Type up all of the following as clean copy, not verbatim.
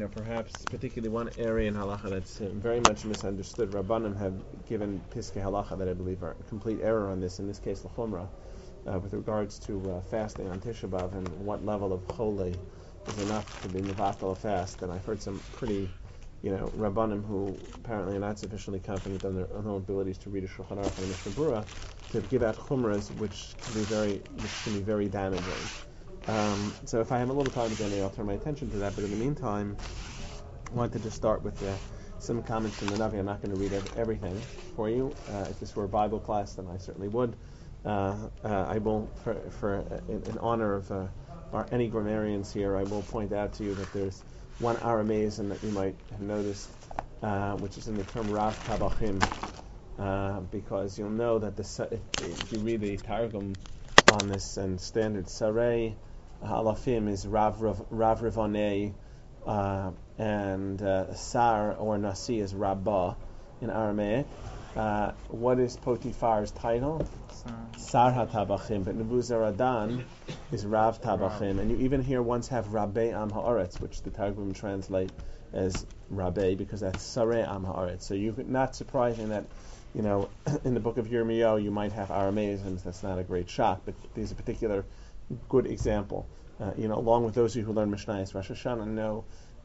perhaps particularly one area in halacha that's very much misunderstood. Rabbanim have given piskei halacha that I believe are complete error on this. In this case, l'chumra, with regards to fasting on Tisha B'av and what level of chole is enough to be mevatel a fast. And I've heard some pretty, Rabbanim who apparently are not sufficiently confident on their own abilities to read a Shulchan Aruch and a Mishnah Berurah to give out chumras, which can be very damaging. So if I have a little time again, I'll turn my attention to that. But in the meantime, I wanted to just start with some comments from the Navi. I'm not going to read everything for you. If this were a Bible class, then I certainly would. I will, in honor of any grammarians here, I will point out to you that there's one Aramaism that you might have noticed, which is in the term Rav Tabachim, because you'll know that if you read the Targum on this and standard Sarei Halafim is Rav Rivanei, and Sar or Nasi is Rabbah in Aramaic. What is Potiphar's title? Sar HaTabachim, but Nebuzaradan is Rav Tabachim, and you even here once have Rabbe Am Haaretz, which the Targum translate as Rabbe because that's Sarei Am Haaretz. So not surprising that in the book of Yirmiyahu you might have Aramaisms. That's not a great shock, but there's a particular good example. Along with those of you who learn Mishnayos Rosh Hashanah know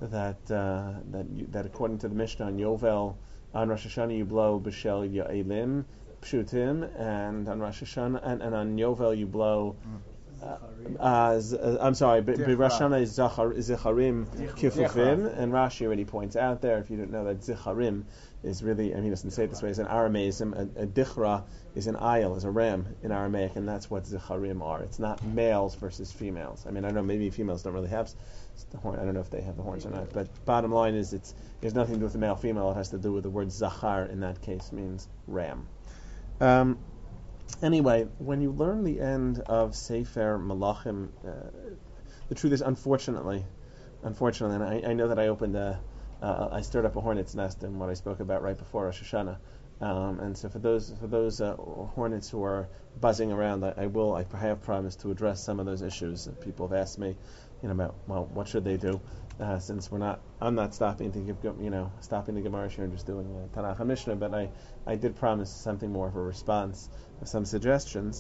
that according to the Mishnah on Yovel, on Rosh Hashanah you blow B'Shel Ya'elim Pshutim, and on Rosh Hashanah and on Yovel you blow. I'm sorry, but Rosh Hashanah is Zicharim Kifufim, and Rashi already points out there, if you didn't know, that Zicharim is really, he doesn't say it this way, it's an Aramaism. A Dichra is an ayil, is a ram in Aramaic, and that's what Zicharim are. It's not males versus females. I don't know, maybe females don't really have the horn. I don't know if they have the horns or not, but bottom line is it has nothing to do with the male female. It has to do with the word Zachar in that case means ram. Anyway, when you learn the end of Sefer Malachim, the truth is, unfortunately, and I know that I opened I stirred up a hornet's nest in what I spoke about right before Rosh Hashanah, and so for those hornets who are buzzing around, I have promised to address some of those issues. People have asked me, about what should they do, since I'm not stopping to give stopping the Gemara here and just doing Tanakh and Mishnah, but I did promise something more of a response, some suggestions.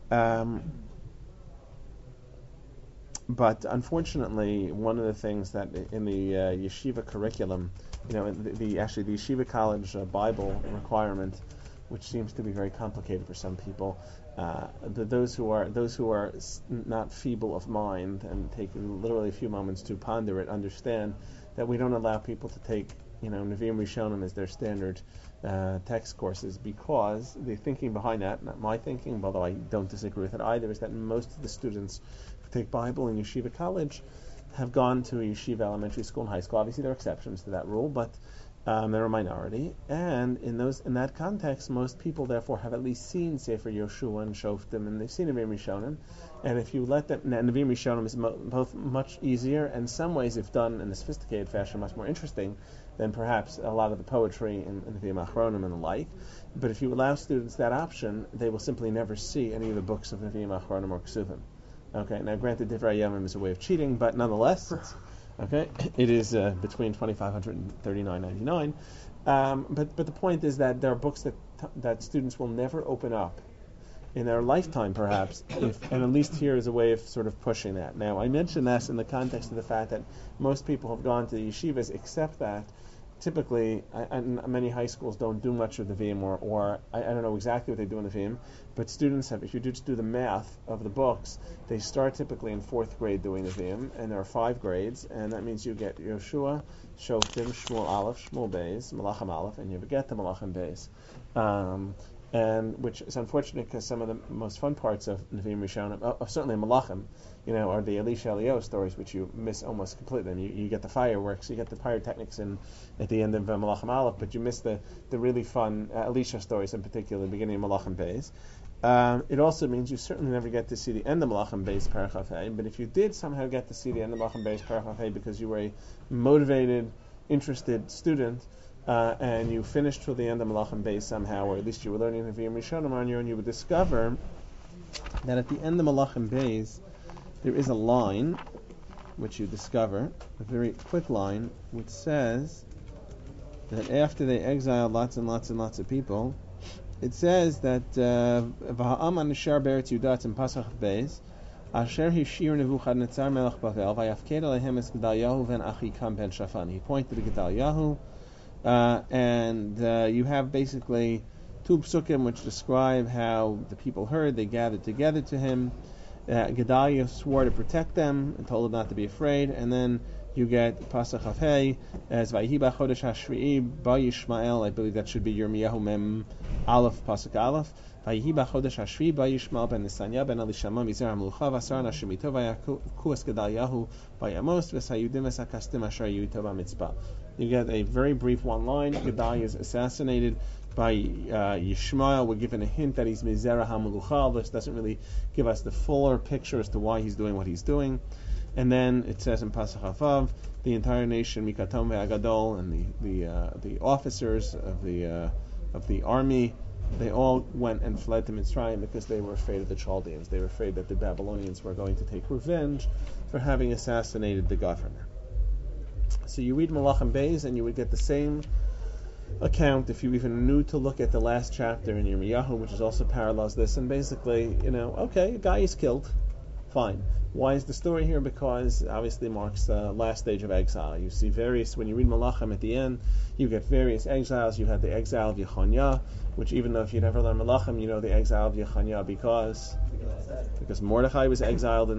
But unfortunately, one of the things that in the yeshiva curriculum, the yeshiva college Bible requirement, which seems to be very complicated for some people, those who are not feeble of mind and take literally a few moments to ponder it, understand that we don't allow people to take Nevi'im Rishonim as their standard text courses, because the thinking behind that, not my thinking, although I don't disagree with it either, is that most of the students who take Bible in yeshiva college have gone to a yeshiva elementary school and high school. Obviously there are exceptions to that rule, but they're a minority, and in that context, most people therefore have at least seen Sefer Yoshua and Shoftim, and they've seen Nevi'im Rishonim. And if you let them, Nevi'im Rishonim is both much easier, and in some ways, if done in a sophisticated fashion, much more interesting than perhaps a lot of the poetry in Nevi'im Achronim and the like. But if you allow students that option, they will simply never see any of the books of Nevi'im Achronim or Ksuvim. Okay, now granted, Divrei Yomim is a way of cheating, but nonetheless. Okay, it is between $2,500 and $39.99. But the point is that there are books that students will never open up in their lifetime, perhaps, and at least here is a way of sort of pushing that. Now, I mention this in the context of the fact that most people have gone to the yeshivas, except that typically, many high schools don't do much of the Nevi'im, or I don't know exactly what they do in the Nevi'im, but students have, if you just do the math of the books, they start typically in 4th grade doing the Nevi'im, and there are 5 grades, and that means you get Yoshua, Shoftim, Shmuel Aleph, Shmuel Beis, Malachim Aleph, and you get the Malachim Beis. And which is unfortunate because some of the most fun parts of Nevi'im Rishonim, certainly Malachim, are the Elisha Eliyahu stories, which you miss almost completely. I mean, you get the fireworks, you get the pyrotechnics at the end of Malachim Aleph, but you miss the really fun Elisha stories, in particular, the beginning of Malachim Beis. It also means you certainly never get to see the end of Malachim Beis Perach Hafei, but if you did somehow get to see the end of Malachim Beis Perach Hafei because you were a motivated, interested student, and you finished till the end of Malachim Beis somehow, or at least you were learning Nevi'im Rishonim on your own, you would discover that at the end of Malachim Beis there is a line which you discover, a very quick line, which says that after they exiled lots and lots and lots of people, it says that V'ha'am anishar beretz Yudat in Pasach Beis Asher hishir Nebuchadnezzar melech Bavel vayafked alehem es Gedaliahu ben Achikam ben Shaphan. He pointed to Gedaliahu, and you have basically two psukim which describe how the people heard. They gathered together to him. Gedaliah swore to protect them and told them not to be afraid, and then you get Pasach Hafei as Vayihi Chodesh Hashvi'i Ba Yishmael. I believe that should be Yirmiyahu Mem Aleph Pasach Aleph. Vayihi Chodesh Hashvi'i Ba Yishmael ben Nesanya ben Elishama Mizer HaMelucha V'asar Nashim Ito Vayaku Es Gedaliahu Vayamos V'sayudim Es HaKastim Asher Yuto B'mitzpah. You get a very brief one line. Gedaliah is assassinated by Yishmael. We're given a hint that he's Mizera HaMelucha. This doesn't really give us the fuller picture as to why he's doing what he's doing. And then it says in Pasach Havav, the entire nation, Mikatom ve'agadol, and the officers of the army, they all went and fled to Mitzrayim because they were afraid of the Chaldeans. They were afraid that the Babylonians were going to take revenge for having assassinated the governor. So you read Malachim Beis, and you would get the same account if you even knew to look at the last chapter in Yirmiyahu, which is also parallels this. And basically, okay, a guy is killed, fine. Why is the story here? Because obviously marks the last stage of exile. You see various, when you read Malachim at the end, you get various exiles. You had the exile of Yechoniah, which even though if you never learn Malachim, you know the exile of Yechoniah because Mordechai was exiled in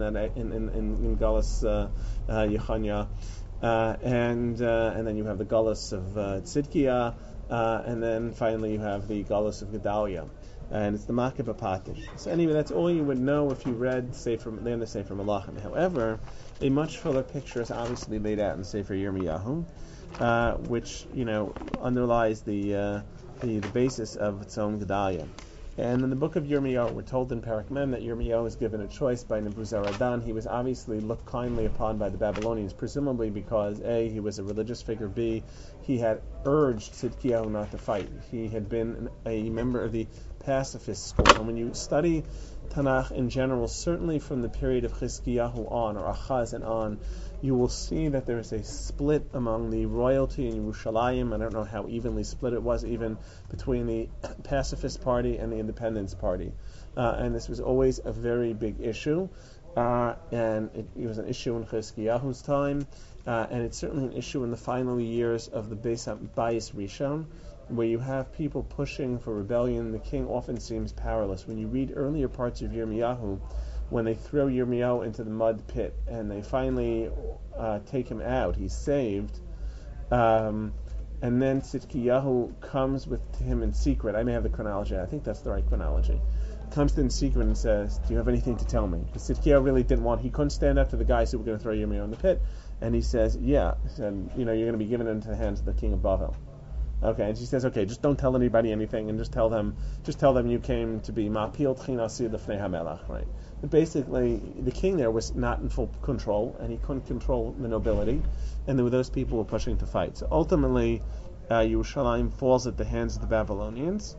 Galus Yechoniah, and then you have the Galus of Tzidkiah, and then finally you have the Galus of Gedaliah. And it's the Makib Apatish. So anyway, that's all you would know if you read Sefer Malachim. However, a much fuller picture is obviously laid out in Sefer Yirmiyahu, which underlies the basis of its own Gedaliah. And in the book of Yirmiyahu, we're told in Parak Mem that Yirmiyahu was given a choice by Nebuzaradan. He was obviously looked kindly upon by the Babylonians, presumably because A, he was a religious figure, B, he had urged Tzidkiyahu not to fight. He had been a member of the pacifist school. And when you study Tanakh in general, certainly from the period of Chizkiyahu on, or Achaz and on, you will see that there is a split among the royalty in Yerushalayim. I don't know how evenly split it was, even between the pacifist party and the independence party. And this was always a very big issue. And it was an issue in Chizkiyahu's time. And it's certainly an issue in the final years of the Bayis Rishon, where you have people pushing for rebellion. The king often seems powerless. When you read earlier parts of Yirmiyahu, when they throw Yirmiyahu into the mud pit and they finally take him out, he's saved, and then Tzidkiyahu comes to him in secret. I may have the chronology. I think that's the right chronology. Comes to him in secret and says, "Do you have anything to tell me?" Because Tzidkiyahu really he couldn't stand up to the guys who were going to throw Yirmiyahu in the pit, and he says, "Yeah," he said, "you're going to be given into the hands of the king of Bavel." Okay, and she says, okay, just don't tell anybody anything, and just tell them you came to be Ma'pil Tchinasi Lefnei HaMelech, right? But basically, the king there was not in full control, and he couldn't control the nobility, and there were those people who were pushing to fight. So ultimately, Yerushalayim falls at the hands of the Babylonians,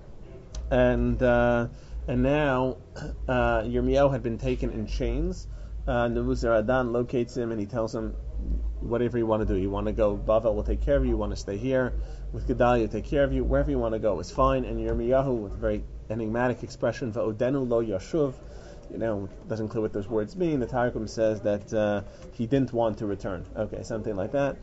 and now Yirmiyahu had been taken in chains. Nebuzaradan locates him, and he tells him, whatever you want to do. You want to go, Bavel will take care of you. You want to stay here with Gedaliah, take care of you. Wherever you want to go is fine. And Yirmiyahu, with a very enigmatic expression, Va'odenu lo yashuv, doesn't clear what those words mean. The Targum says that he didn't want to return. Okay, something like that.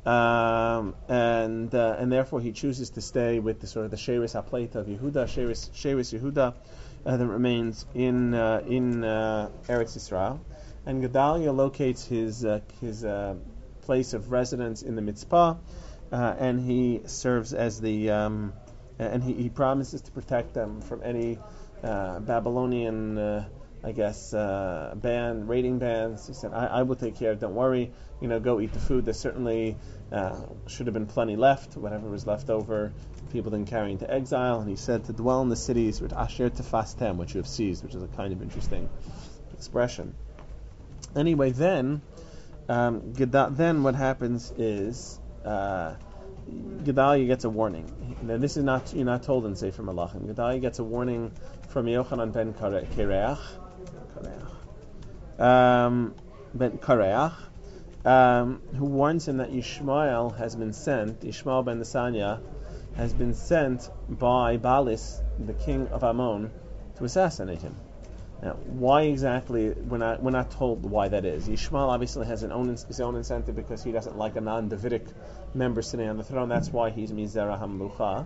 And therefore he chooses to stay with the sort of the Sheris HaPleita of Yehuda, Sheris Yehuda, that remains in Eretz Yisrael. And Gedaliah locates his place of residence in the Mitzpah, and he serves as the and he promises to protect them from any Babylonian raiding bands. He said, I will take care, don't worry, go eat the food. There certainly should have been plenty left, whatever was left over, people didn't carry into exile. And he said to dwell in the cities with Asher Tefastem, which you have seized, which is a kind of interesting expression. Anyway, then what happens is Gedaliah gets a warning. Now, this is you're not told in Sefer Malachim. Gedaliah gets a warning from Yochanan ben Kareach, who warns him that Yishmael has been sent, Yishmael ben Nesanya, has been sent by Balis, the king of Ammon, to assassinate him. Now, why exactly? We're not told why that is. Yishmael obviously has his own incentive because he doesn't like a non-Davidic member sitting on the throne. That's why he's Mizera Hamlucha.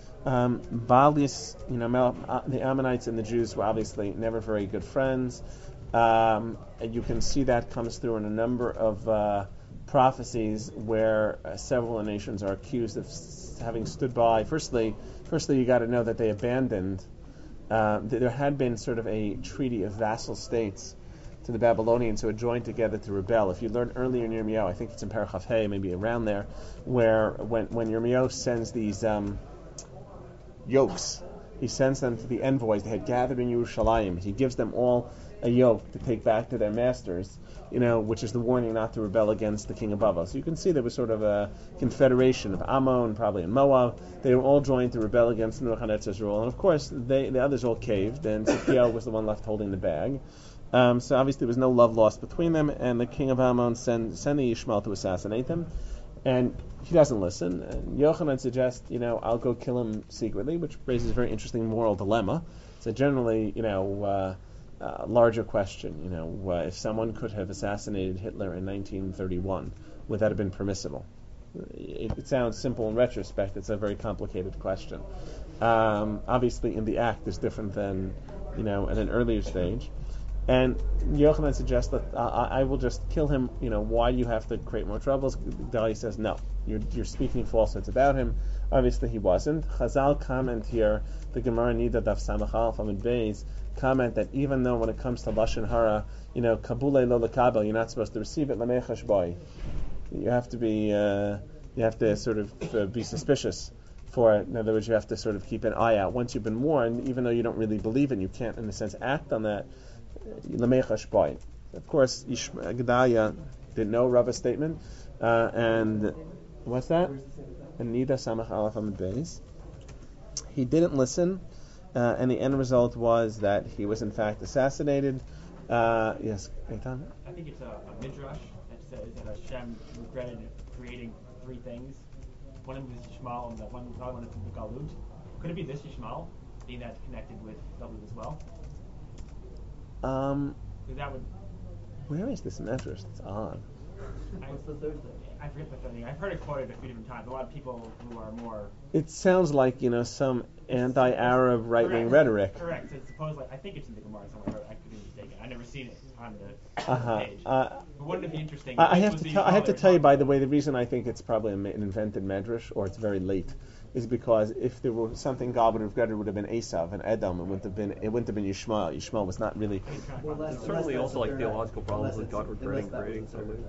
Balis, the Ammonites and the Jews were obviously never very good friends. You can see that comes through in a number of prophecies where several nations are accused of having stood by. Firstly, you got to know that they abandoned. There had been sort of a treaty of vassal states to the Babylonians who had joined together to rebel. If you learn earlier in Yirmiyahu, I think it's in Parachav Hey, maybe around there, where when Yirmiyahu sends these yokes, he sends them to the envoys they had gathered in Yerushalayim. He gives them all a yoke to take back to their masters, which is the warning not to rebel against the king of Babel. So you can see there was sort of a confederation of Ammon, probably in Moab. They were all joined to rebel against Nebuchadnezzar's rule. And of course, the others all caved, and Tzidkiyahu was the one left holding the bag. So obviously there was no love lost between them, and the king of Ammon sending Yishmael to assassinate them. And he doesn't listen. And Yochanan suggests, I'll go kill him secretly, which raises a very interesting moral dilemma. So generally, larger question, if someone could have assassinated Hitler in 1931, would that have been permissible? It sounds simple in retrospect. It's a very complicated question. Obviously, in the act, is different than, in an earlier stage. And Yochanan suggests that I will just kill him. Why do you have to create more troubles? Dali says, no, you're speaking falsehoods about him. Obviously, he wasn't. Chazal comment here, the Gemara Nida Daf Samach Aleph Amud Beis, comment that even though when it comes to Lashon Hara, kabule lo lekabel, you're not supposed to receive it, lamechash boy. You have to sort of be suspicious for it. In other words, you have to sort of keep an eye out. Once you've been warned, even though you don't really believe it, you can't, in a sense, act on that. Lamechash boy. Of course, Gedaliah didn't know Rava's statement, and what's that? Nida Samach Aleph Amud Beis. He didn't listen. And the end result was that he was in fact assassinated. Yes, Eitan? I think it's a midrash that says that Hashem regretted creating three things. One of them is Yishmael, and the other one is the Galut. Could it be this Yishmael, being that's connected with Galut as well? That would. Where is this midrash? It's odd. What's the third thing? I forget the third thing. I've heard it quoted a few different times. A lot of people who are more. It sounds like some anti-Arab right-wing rhetoric. Correct. So it's supposedly, I think it's in the Gemara somewhere. I could be mistaken. I've never seen it on the page. But wouldn't it be interesting? I have to tell you, by the way, the reason I think it's probably an invented medrash, or it's very late, is because if there were something God would have regretted, it would have been Esav and Edom. It wouldn't have been Yishmael. Yishmael was not really. There's certainly also theological problems with God regretting creating something.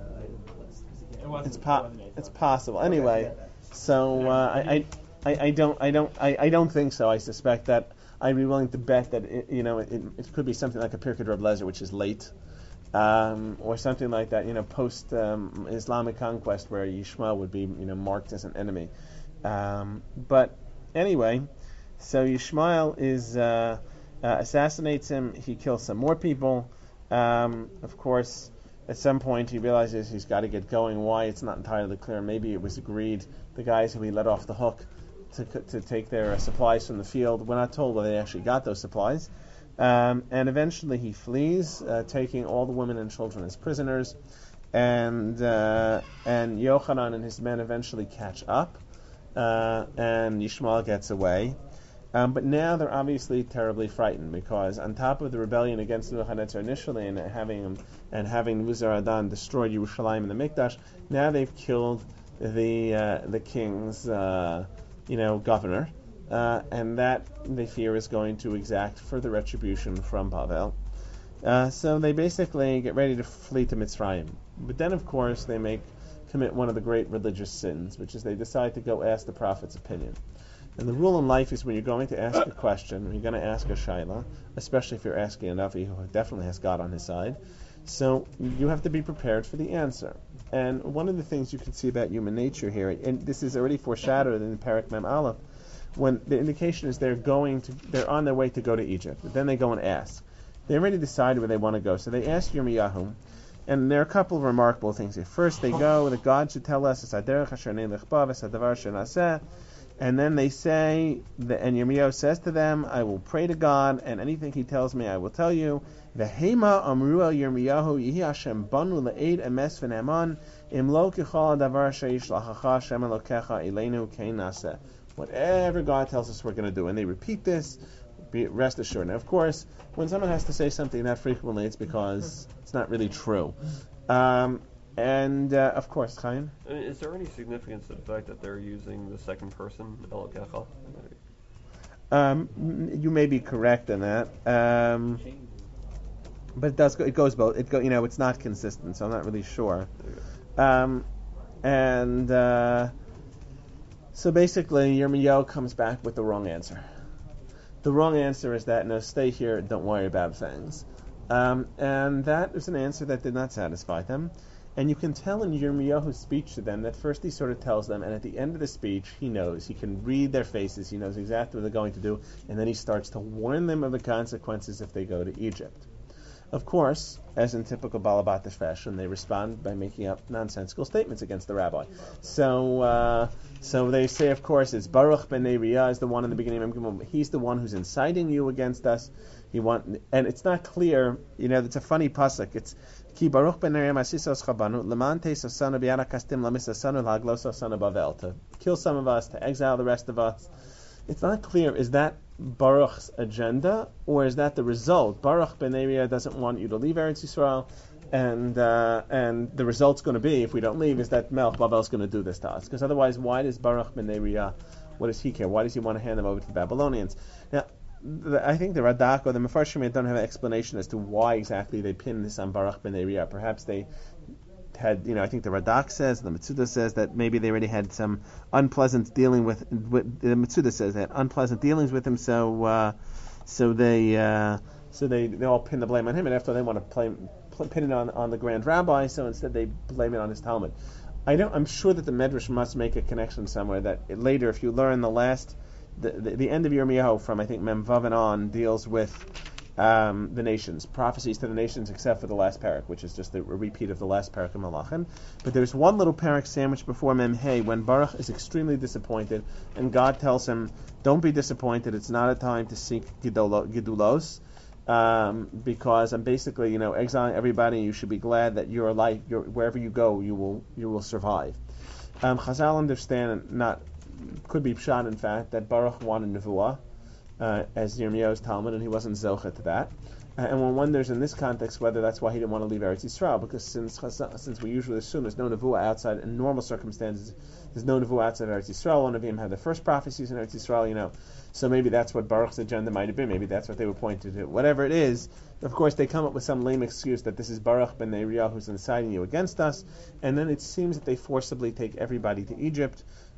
It's possible. Anyway, so I don't think so. I suspect that I'd be willing to bet that it could be something like a Pirkei Reb Lezer, which is late, or something like that. Post Islamic conquest, where Yishmael would be marked as an enemy. But anyway, so Yishmael is assassinates him. He kills some more people. Of course, at some point he realizes he's got to get going. Why? It's not entirely clear. Maybe it was agreed, the guys who he let off the hook to take their supplies from the field. We're not told whether they actually got those supplies. And eventually he flees, taking all the women and children as prisoners. And Yochanan and his men eventually catch up. And Yishmael gets away. But now they're obviously terribly frightened, because on top of the rebellion against Nebuchadnezzar initially and having Nebuzaradan destroyed Yerushalayim and the Mikdash, now they've killed the king's governor, and that they fear is going to exact further retribution from Bavel. So they basically get ready to flee to Mitzrayim. But then, of course, they commit one of the great religious sins, which is they decide to go ask the prophet's opinion. And the rule in life is when you're going to ask a question, when you're going to ask a shaila, especially if you're asking a Navi who definitely has God on his side, so you have to be prepared for the answer. And one of the things you can see about human nature here, and this is already foreshadowed in Parak Mem Aleph, when the indication is they're on their way to go to Egypt, but then they go and ask. They already decide where they want to go, so they ask Yirmiyahu, And there are a couple of remarkable things here. First, they go that God should tell us, and then they say, and Yirmiyahu says to them, I will pray to God, and anything He tells me, I will tell you. V'hema amru el Yirmiyahu yihi Hashem banu le'ed emes v'ne'aman im lo kichol davar she'yishlachacha Hashem Elokecha eleinu kein naseh. Whatever God tells us we're going to do, and they repeat this, rest assured. Now, of course, when someone has to say something that frequently, it's because it's not really true. Of course, Chaim? Is there any significance to the fact that they're using the second person, Elokecha? You may be correct in that. But it does. It goes both. It's not consistent, so I'm not really sure. So basically, Yirmiyahu comes back with the wrong answer. The wrong answer is that, no, stay here, don't worry about things. And that is an answer that did not satisfy them. And you can tell in Yirmiyahu's speech to them that first he sort of tells them, and at the end of the speech, he knows. He can read their faces. He knows exactly what they're going to do. And then he starts to warn them of the consequences if they go to Egypt. Of course, as in typical Balabatish fashion, they respond by making up nonsensical statements against the rabbi. So they say, of course, it's Baruch ben Neriah is the one in the beginning of Gimel. He's the one who's inciting you against us. And it's not clear. It's a funny pasuk. It's Ki Baruch ben Neriah masisos chabanu leman teisosanu b'yada kastim lamisasanu laglososanu bavel, to kill some of us, to exile the rest of us. It's not clear. Is that Baruch's agenda, or is that the result? Baruch ben Neriah doesn't want you to leave Eretz Yisrael, and the result's going to be, if we don't leave, is that Melech Bavel's going to do this to us. Because otherwise, why does Baruch ben Neriah, what does he care? Why does he want to hand them over to the Babylonians? Now, I think the Radak or the Mefarshim don't have an explanation as to why exactly they pin this on Baruch ben Neriah. Perhaps they had, I think the Radak says, the Metzudah says that maybe they already had some unpleasant dealing with the Metzudah says they had unpleasant dealings with him, so they all pin the blame on him, and after they want to pin it on the Grand Rabbi, so instead they blame it on his Talmud. I'm sure that the Medrash must make a connection somewhere that later, if you learn the end of Yirmiyahu from I think Mem Vav and on deals with the nations, prophecies to the nations, except for the last parak, which is just a repeat of the last parak of Malachim. But there's one little parak sandwiched before Mem Hey, when Baruch is extremely disappointed, and God tells him, "Don't be disappointed. It's not a time to seek gidulos, because I'm basically, exiling everybody. You should be glad that your life, wherever you go, you will survive." Chazal understand, could be pshat in fact, that Baruch wanted nevuah, as Yirmiyahu's Talmud, and he wasn't zocheh to that. And one wonders in this context whether that's why he didn't want to leave Eretz Yisrael, because since we usually assume there's no nevuah outside, in normal circumstances, there's no nevuah outside Eretz Yisrael. One of them had the first prophecies in Eretz Yisrael, so maybe that's what Baruch's agenda might have been. Maybe that's what they were pointing to. Whatever it is, of course, they come up with some lame excuse that this is Baruch ben Neriah who's inciting you against us, and then it seems that they forcibly take everybody to Egypt.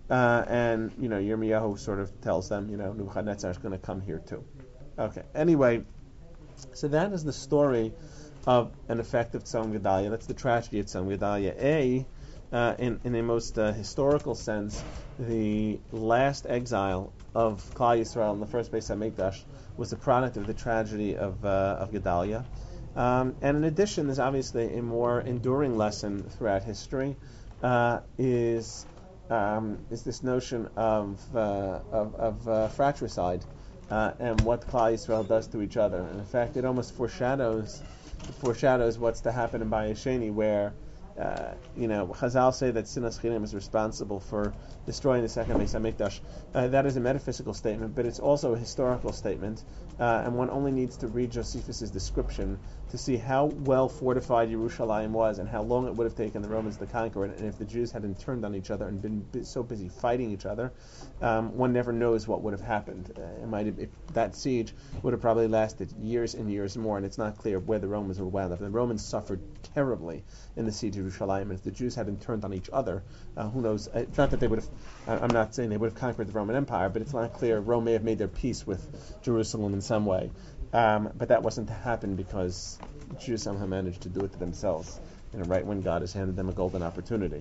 And Yirmiyahu sort of tells them, Nebuchadnezzar is going to come here too. Okay. Anyway, so that is the story of an effective Tzom Gedalia. That's the tragedy of Tzom Gedalia. In a most historical sense, the last exile of Klal Yisrael in the first Beis Hamikdash was a product of the tragedy of Gedalia. And in addition, there's obviously a more enduring lesson throughout history. Is this notion of fratricide and what Klal Yisrael does to each other. And in fact, it almost foreshadows what's to happen in Bayis Sheni, where Chazal say that Sinas Chinim is responsible for destroying the second Beis Hamikdash. That is a metaphysical statement, but it's also a historical statement, and one only needs to read Josephus' description to see how well fortified Yerushalayim was and how long it would have taken the Romans to conquer it, and if the Jews hadn't turned on each other and been so busy fighting each other, one never knows what would have happened. That siege would have probably lasted years and years more, and it's not clear where the Romans were wound up. The Romans suffered terribly in the siege of Yerushalayim, and if the Jews hadn't turned on each other, who knows? It's not that they would have, I'm not saying they would have conquered the Roman Empire, but it's not clear. Rome may have made their peace with Jerusalem in some way. But that wasn't to happen because the Jews somehow managed to do it to themselves, right when God has handed them a golden opportunity.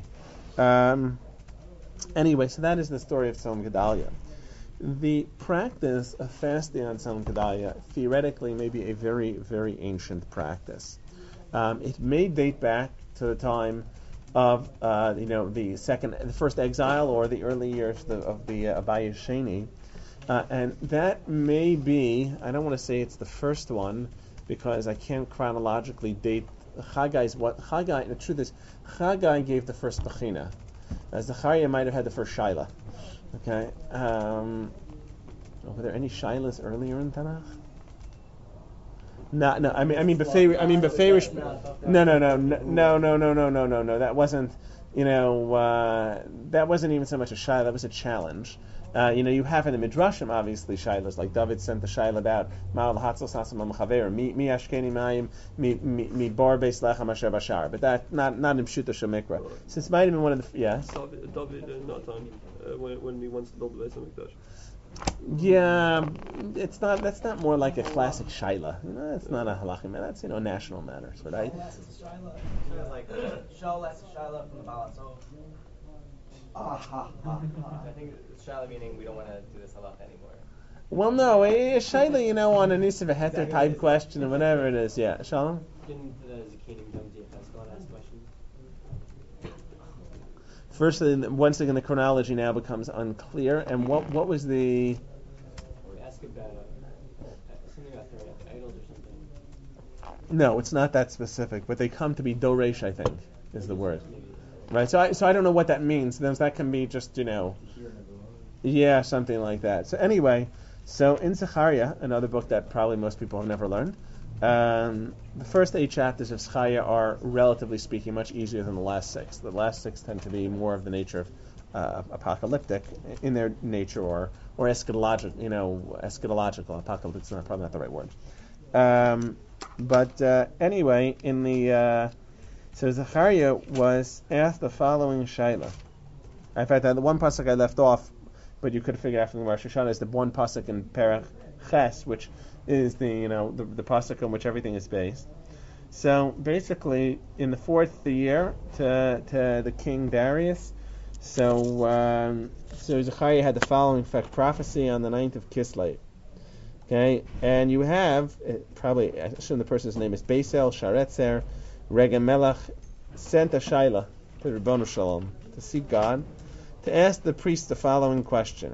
Anyway, so that is the story of Tzom Gedalia. The practice of fasting on Tzom Gedalia theoretically may be a very, very ancient practice. It may date back to the time of the first exile or the early years of the Abayis Sheni, and that may be. I don't want to say it's the first one because I can't chronologically date Chaggai's. What Chaggai? The truth is, Chaggai gave the first Bechina, as Zechariah might have had the first Shaila. Okay. Were there any Shailas earlier in Tanakh? No. I mean, Beferish. No. That wasn't. That wasn't even so much a Shaila. That was a challenge. You have in the Midrashim, obviously, Shailas, like David sent the Shaila about Ma'al Hatzos Nasam Amachaver, mi Ashkeni Mayim, mi Bar Beis Lechem Asher Bashar. But that, not in Pshuta Shemikra. Since it might have been one of the, yes? David and Natan, when he wants to build the Beis HaMikdash. Yeah, that's not more like a classic Shaila. It's not a halachim. That's, national matters, right? Shaila like, Shaul asked Shaila from the Baal HaTov. I think Shaila meaning we don't want to do this halach anymore. Well, no, a Shaila, on a Nisa V'Heter type question or whatever it is, yeah. Shalom? Didn't the Zakinim come to Yechezkel and ask questions? First, once again, the chronology now becomes unclear. And what was the... Or ask about something about throwing out the idols or something. No, it's not that specific, but they come to be Doresh, I think, is the word. Maybe. Right, so I don't know what that means. That can be just, yeah, something like that. So anyway, in Zechariah, another book that probably most people have never learned, the first 8 chapters of Zechariah are, relatively speaking, much easier than the last 6. The last 6 tend to be more of the nature of apocalyptic in their nature, or eschatological. Eschatological. Apocalyptic is probably not the right word. But anyway, in the so Zechariah was asked the following shaila. In fact, the one pasuk I left off, but you could figure out from the Rosh Hashanah, is the one pasuk in Perach Ches, which is the pasuk on which everything is based. So basically, in the 4th year to the king Darius, so Zechariah had the following prophecy on the 9th of Kislev. Okay, and you have probably, I assume the person's name is Beisel Sharetzer Rega Melech, sent a shaila to Ribono Shalom to seek God, to ask the priest the following question: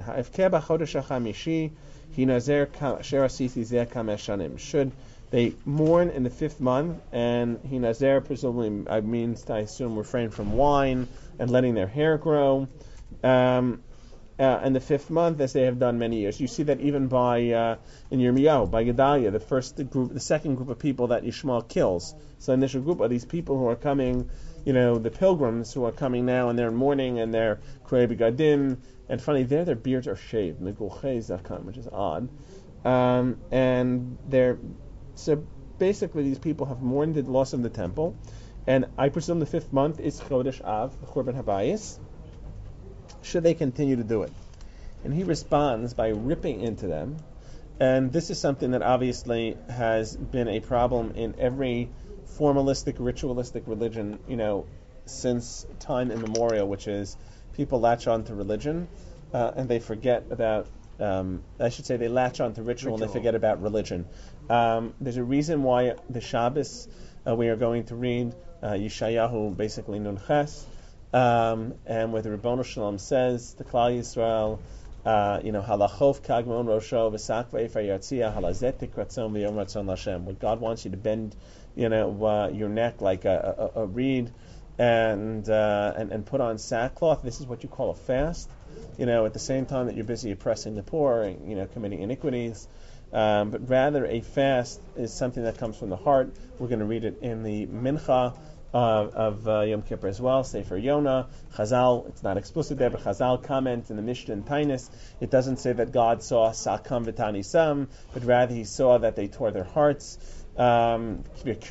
should they mourn in the 5th month, and Hinazer presumably means, I assume, refrain from wine and letting their hair grow, in the 5th month, as they have done many years. You see that even by in Yirmiyahu, by Gedaliah, the second group of people that Yishmael kills. So the initial group are these people who are coming, the pilgrims who are coming now, and they're in mourning, and they're Kurei Begadim, and funny, their beards are shaved, which is odd. And they're, so basically these people have mourned the loss of the temple, and I presume the 5th month is Chodesh Av, the Churban Habayis. Should they continue to do it? And he responds by ripping into them. And this is something that obviously has been a problem in every formalistic, ritualistic religion, since time immemorial, which is people latch on to religion and they forget about, they latch on to ritual and they forget about religion. There's a reason why the Shabbos we are going to read Yeshayahu, basically Nun Ches, and where the Ribono Shalom says to Klal Yisrael, halachof kagmon rosho v'sakvei fayatzia halazet tikratzon v'yom ratzon l'Hashem. What God wants you to bend, your neck like a reed, and put on sackcloth. This is what you call a fast. At the same time that you're busy oppressing the poor, and, committing iniquities. But rather, a fast is something that comes from the heart. We're going to read it in the Mincha of Yom Kippur as well, Sefer Yonah. Chazal, it's not explicit there, but Chazal comments in the Mishnah and Tainus, it doesn't say that God saw Sakam v'Tanisam, but rather he saw that they tore their hearts. And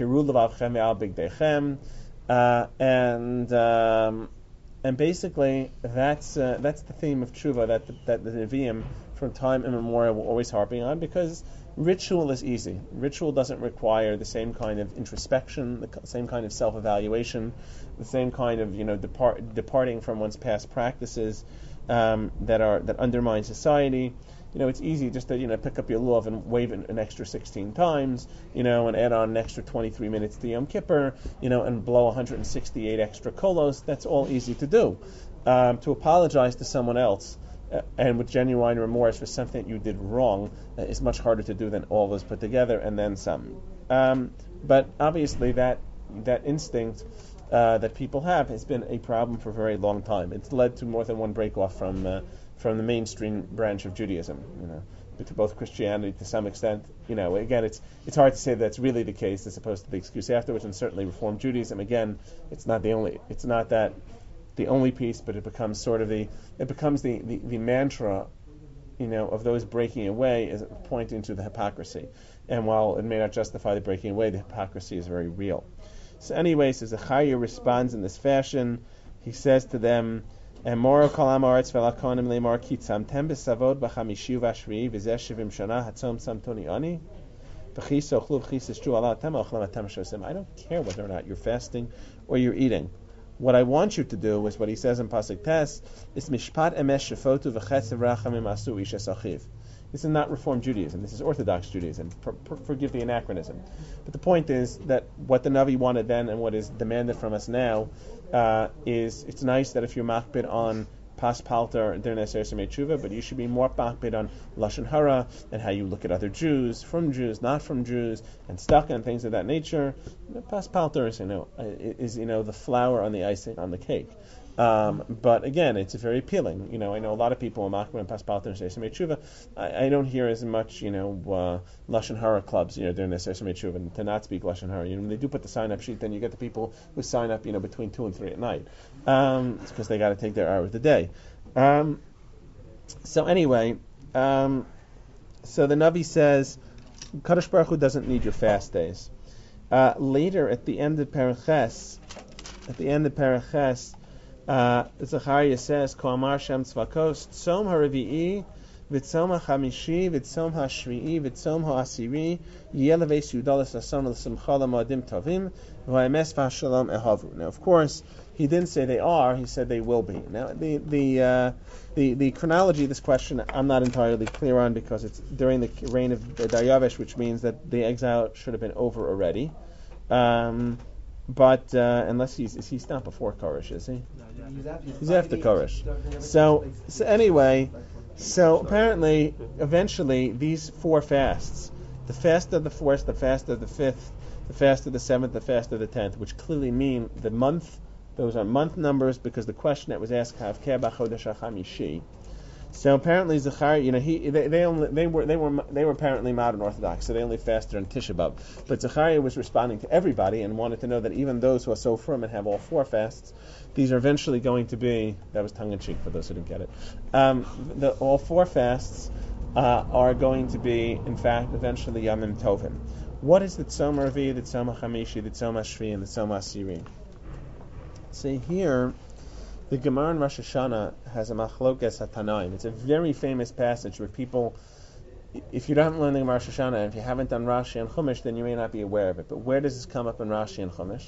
basically that's the theme of tshuva that the Nevi'im from time immemorial were always harping on, because ritual is easy. Ritual doesn't require the same kind of introspection, the same kind of self-evaluation, the same kind of departing from one's past practices that undermine society. it's easy just to, pick up your lulav and wave it an extra 16 times, and add on an extra 23 minutes to Yom Kippur, and blow 168 extra kolos. That's all easy to do. To apologize to someone else and with genuine remorse for something that you did wrong is much harder to do than all those put together and then some. But obviously that instinct that people have has been a problem for a very long time. It's led to more than one break-off from the mainstream branch of Judaism, to both Christianity to some extent. Again, it's hard to say that's really the case as opposed to the excuse afterwards, and certainly Reform Judaism. Again, it's not the only piece, but it becomes sort of the mantra, of those breaking away is pointing to the hypocrisy. And while it may not justify the breaking away, the hypocrisy is very real. So anyways, as Zechariah responds in this fashion, he says to them, "Moro kol am haaretz v'lakonim leimor ki tzamtem b'savod b'chamishu v'ashvi'i v'zeh shivim shana hatzom samtoni ani v'chis ochlu v'chis ishtu ala atem ochlam atem shosim." I don't care whether or not you're fasting or you're eating. What I want you to do is what he says in Pasuk Tes, is mishpat emes shefotu v'chetzev rachamim asu ish esachiv. This is not Reform Judaism. This is Orthodox Judaism. Forgive the anachronism. But the point is that what the Navi wanted then and what is demanded from us now is it's nice that if you're makbid on pas palter during Eser Semei Tshuva, but you should be more makbid on Lashon Hara and how you look at other Jews, from Jews, not from Jews, and stuck and things of that nature. Pas palter is the flour on the icing on the cake. But again, it's very appealing. I know a lot of people in Makbid and Paspalter and Semei Tshuva. I don't hear as much, Lashon Hara clubs, during the Semei Tshuva to not speak Lashon Hara. When they do put the sign-up sheet, then you get the people who sign up, between 2 and 3 at night. It's because they got to take their hour of the day. So anyway, so the Navi says, Kadosh Baruch Hu doesn't need your fast days. Later, at the end of Paraches, Zechariah says, "Ko amar Shem Tzvakos, Tzom ha'revi'i, v'tzom ha'chamishi, v'tzom ha'shvi'i, v'tzom ha'asiri, yeleves yudalas ason l'simcha l'modim tovim, v'ha'emes v'ha'shalom ehavru." Now, of course, he didn't say they are; he said they will be. Now, the chronology of this question I'm not entirely clear on because it's during the reign of Daryavesh, which means that the exile should have been over already. But unless he's not before Koresh, is he? He's after Koresh. So anyway, apparently, eventually, these 4 fasts, the fast of the 4th, the fast of the 5th, the fast of the 7th, the fast of the 10th, which clearly mean the month, those are month numbers because the question that was asked, Havkeh b'chodesh ha'chamishi. So apparently Zechariah, they were apparently modern Orthodox, so they only fasted on Tisha B'Av. But Zechariah was responding to everybody and wanted to know that even those who are so firm and have all 4 fasts, these are eventually going to be, that was tongue-in-cheek for those who didn't get it, all 4 fasts are going to be, in fact, eventually Yamim Tovim. What is the Tzom Revi, the Tzom HaChamishi, the Tzom HaShvi, and the Tzom HaSiri? See here, the Gemara in Rosh Hashanah has a machlokes hatanaim. It's a very famous passage where people, if you haven't learned the Gemara Rosh Hashanah, and if you haven't done Rashi and Chumash, then you may not be aware of it. But where does this come up in Rashi and Chumash?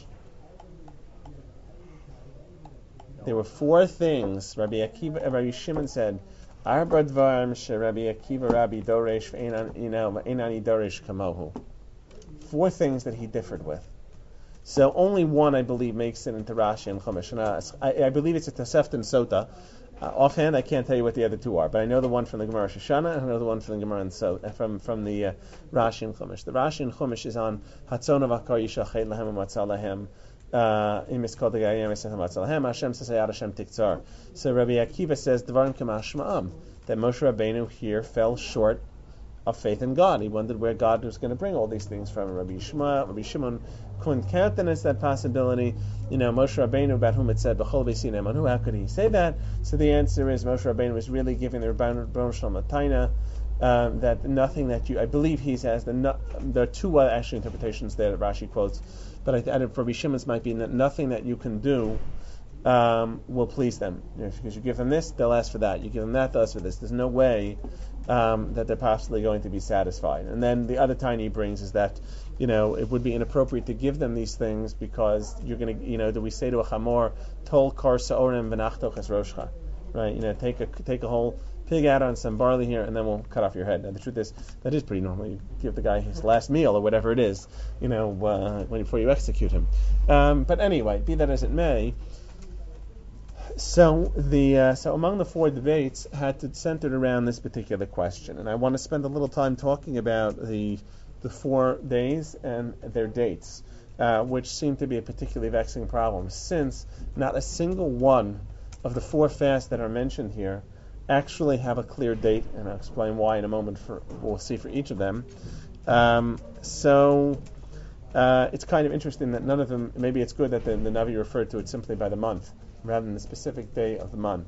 There were 4 things. Rabbi Shimon said, Arba dvarim she Rabbi Akiva Rabbi Doresh v'einani Doresh kamohu. 4 things that he differed with. So only one, I believe, makes it into Rashi and Chumash. And I believe it's a Tosefta and Sota. Offhand, I can't tell you what the other 2 are, but I know the one from the Gemara Rosh Hashanah, and I know the one from the Gemara and from the Rashi and Chumash. The Rashi and Chumash is on Hatzon Avakar Yishachet Lahem U'Matzah Lahem Imis Kol Degayim Yisachem Matzah Lahem Hashem Sasayad Hashem Tiktzar. So Rabbi Akiva says Devarim Kamashma'am, that Moshe Rabbeinu here fell short of faith in God. He wondered where God was going to bring all these things from. Rabbi Shimon couldn't countenance that possibility. Moshe Rabbeinu, about whom it said, B'chol B'Sinei Manu, how could he say that? So the answer is Moshe Rabbeinu was really giving the Rebbeinu Shalom a taina, that nothing that I believe he says, there are 2 actual interpretations there that Rashi quotes, but I think Rabbi Shimon's might be that nothing that you can do will please them. Because you give them this, they'll ask for that. You give them that, they'll ask for this. There's no way that they're possibly going to be satisfied. And then the other tiny he brings is that, it would be inappropriate to give them these things because you're going to, do we say to a chamor, tol kar sa'orim v'nachtoch es roshcha, right? Take a whole pig out on some barley here, and then we'll cut off your head. Now, the truth is, that is pretty normal. You give the guy his last meal or whatever it is, before you execute him. But anyway, be that as it may, so among the four debates centered around this particular question, and I want to spend a little time talking about the 4 days and their dates, which seem to be a particularly vexing problem, since not a single one of the 4 fasts that are mentioned here actually have a clear date, and I'll explain why in a moment. We'll see for each of them. It's kind of interesting that none of them. Maybe it's good that the Navi referred to it simply by the month rather than the specific day of the month.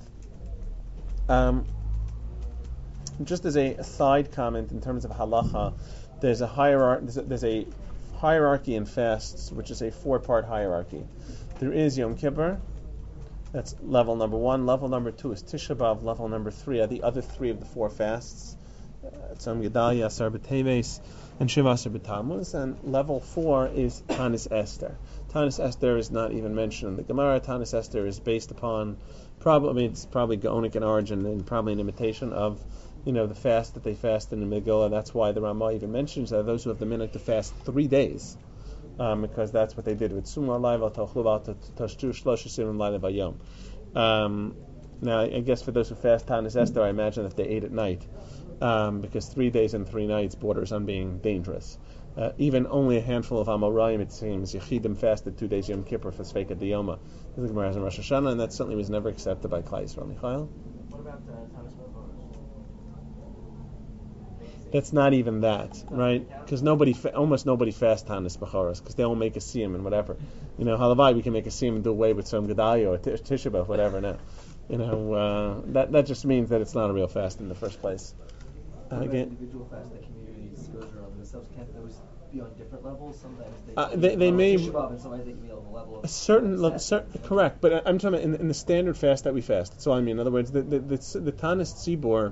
Just as a side comment in terms of halacha, there's a hierarchy in fasts, which is a 4-part hierarchy. There is Yom Kippur. That's level number 1. Level number 2 is Tisha B'Av. Level number 3 are the other 3 of the 4 fasts: Tzom Gedalia, Asar B'Teves, and Shiva Asar B'Tammuz. And level 4 is Tanis Esther. Tanis Esther is not even mentioned in the Gemara. Tanis Esther is based upon it's probably Gaonic in origin and probably an imitation of the fast that they fast in the Megillah. That's why the Ramah even mentions that those who have the minhag to fast 3 days. Because that's what they did with Sumar Laiva Tochluva Toshtu Shloshisim Laila Bayom. Now, I guess for those who fast Tanis Esther, I imagine that they ate at night, because 3 days and 3 nights borders on being dangerous. Even only a handful of Amoraim, it seems, Yechidim fasted 2 days Yom Kippur for Sveika Diyoma. The Gemara has in Rosh Hashanah, and that certainly was never accepted by Klai Yisrael. Michael? What about Tanis B'Av? That's not even that, right? Because almost nobody fasts Tanis B'Choros, because they all make a siyum and whatever. Halavai, we can make a siyum and do away with some Gedalia or Tisha B'Av, whatever. Now, that just means that it's not a real fast in the first place. Again, individual fast that communities go around themselves, can't those be on different levels? Sometimes they may Tisha B'Av, and sometimes they can be on the level of a certain correct, but I'm talking about in the standard fast that we fast. That's all I mean. In other words, the Tanis Tzibor,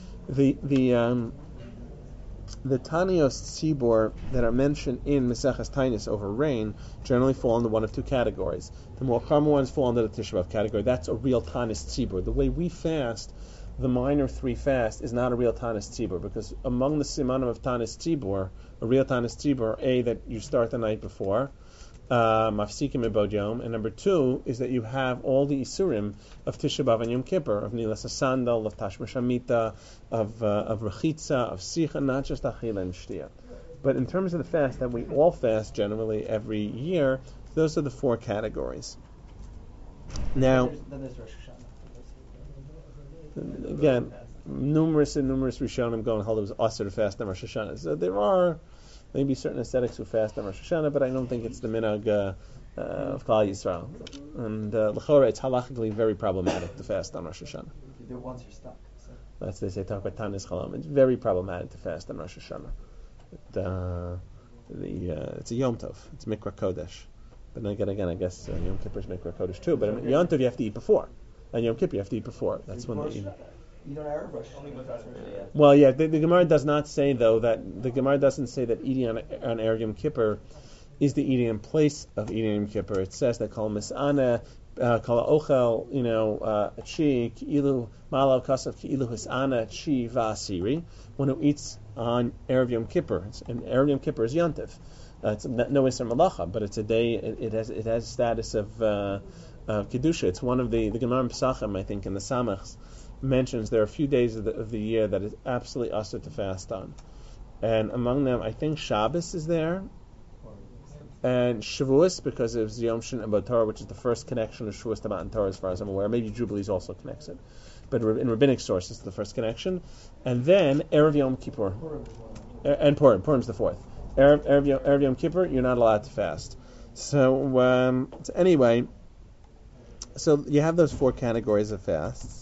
the Tanios Tzibor that are mentioned in Maseches Tainis over rain generally fall into one of 2 categories. The more common ones fall into the Tisha B'Av category. That's a real Tanis Tzibor. The way we fast, the minor 3 fast, is not a real Tanis Tzibor, because among the simanim of Tanis Tzibor, a real Tanis Tzibor, that you start the night before, Mafsikim Ebod Yom, and number 2 is that you have all the Isurim of Tisha B'Av and Yom Kippur, of Nilas HaSandal, of Tashma Shamita, of Rechitza, of Sicha, not just Achila and Shtia. But in terms of the fast that we all fast generally every year, those are the 4 categories. Now, then there's Rosh Hashanah. again, numerous Rishonim go and hold it was Asr to fast on Rosh Hashanah. So there are maybe certain ascetics who fast on Rosh Hashanah, but I don't think it's the minhag of Klal Yisrael. And l'chora, it's halachically very problematic to fast on Rosh Hashanah. Once you're stuck. So. That's they say talk about Tanis Chalam. It's very problematic to fast on Rosh Hashanah. It's a Yom Tov. It's Mikra Kodesh. But then again, I guess Yom Kippur is Mikra Kodesh too. But Yom Tov you have to eat before, and Yom Kippur you have to eat before. That's when they eat. You don't Erev Rosh. Only with us. Well, yeah, the Gemara does not say though that the Gemara doesn't say that eating on Erev Yom Kippur is the eating in place of eating Yom Kippur. It says that kol misana, kol ochel, chi ki'ilu malav kasav ki'ilu hisana chi va'asiri. One who eats on Erev Yom Kippur, and Erev Yom Kippur is Yontif. It's no Isser Malacha, but it's a day. It has status of kedusha. It's one of the Gemara Pesachim, I think, in the Samachs mentions there are a few days of the year that is absolutely usher to fast on, and among them I think Shabbos is there, and Shavuos, because of Yom Shin Abod Torah, which is the first connection of Shavuos to Matan Torah as far as I'm aware. Maybe Jubilees also connects it, but in rabbinic sources it's the first connection, and then Erev Yom Kippur and Purim's the 4th. Erev Yom Kippur you're not allowed to fast. So anyway, so you have those 4 categories of fasts.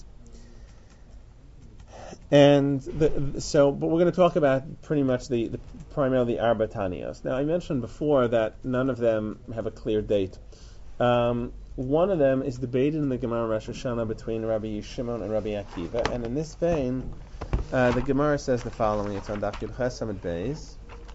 And but we're going to talk about pretty much primarily the Arba Tanios. Now, I mentioned before that none of them have a clear date. One of them is debated in the Gemara Rosh Hashanah between Rabbi Shimon and Rabbi Akiva, and in this vein, the Gemara says the following. It's on Daf Yud Ches Amud Beis.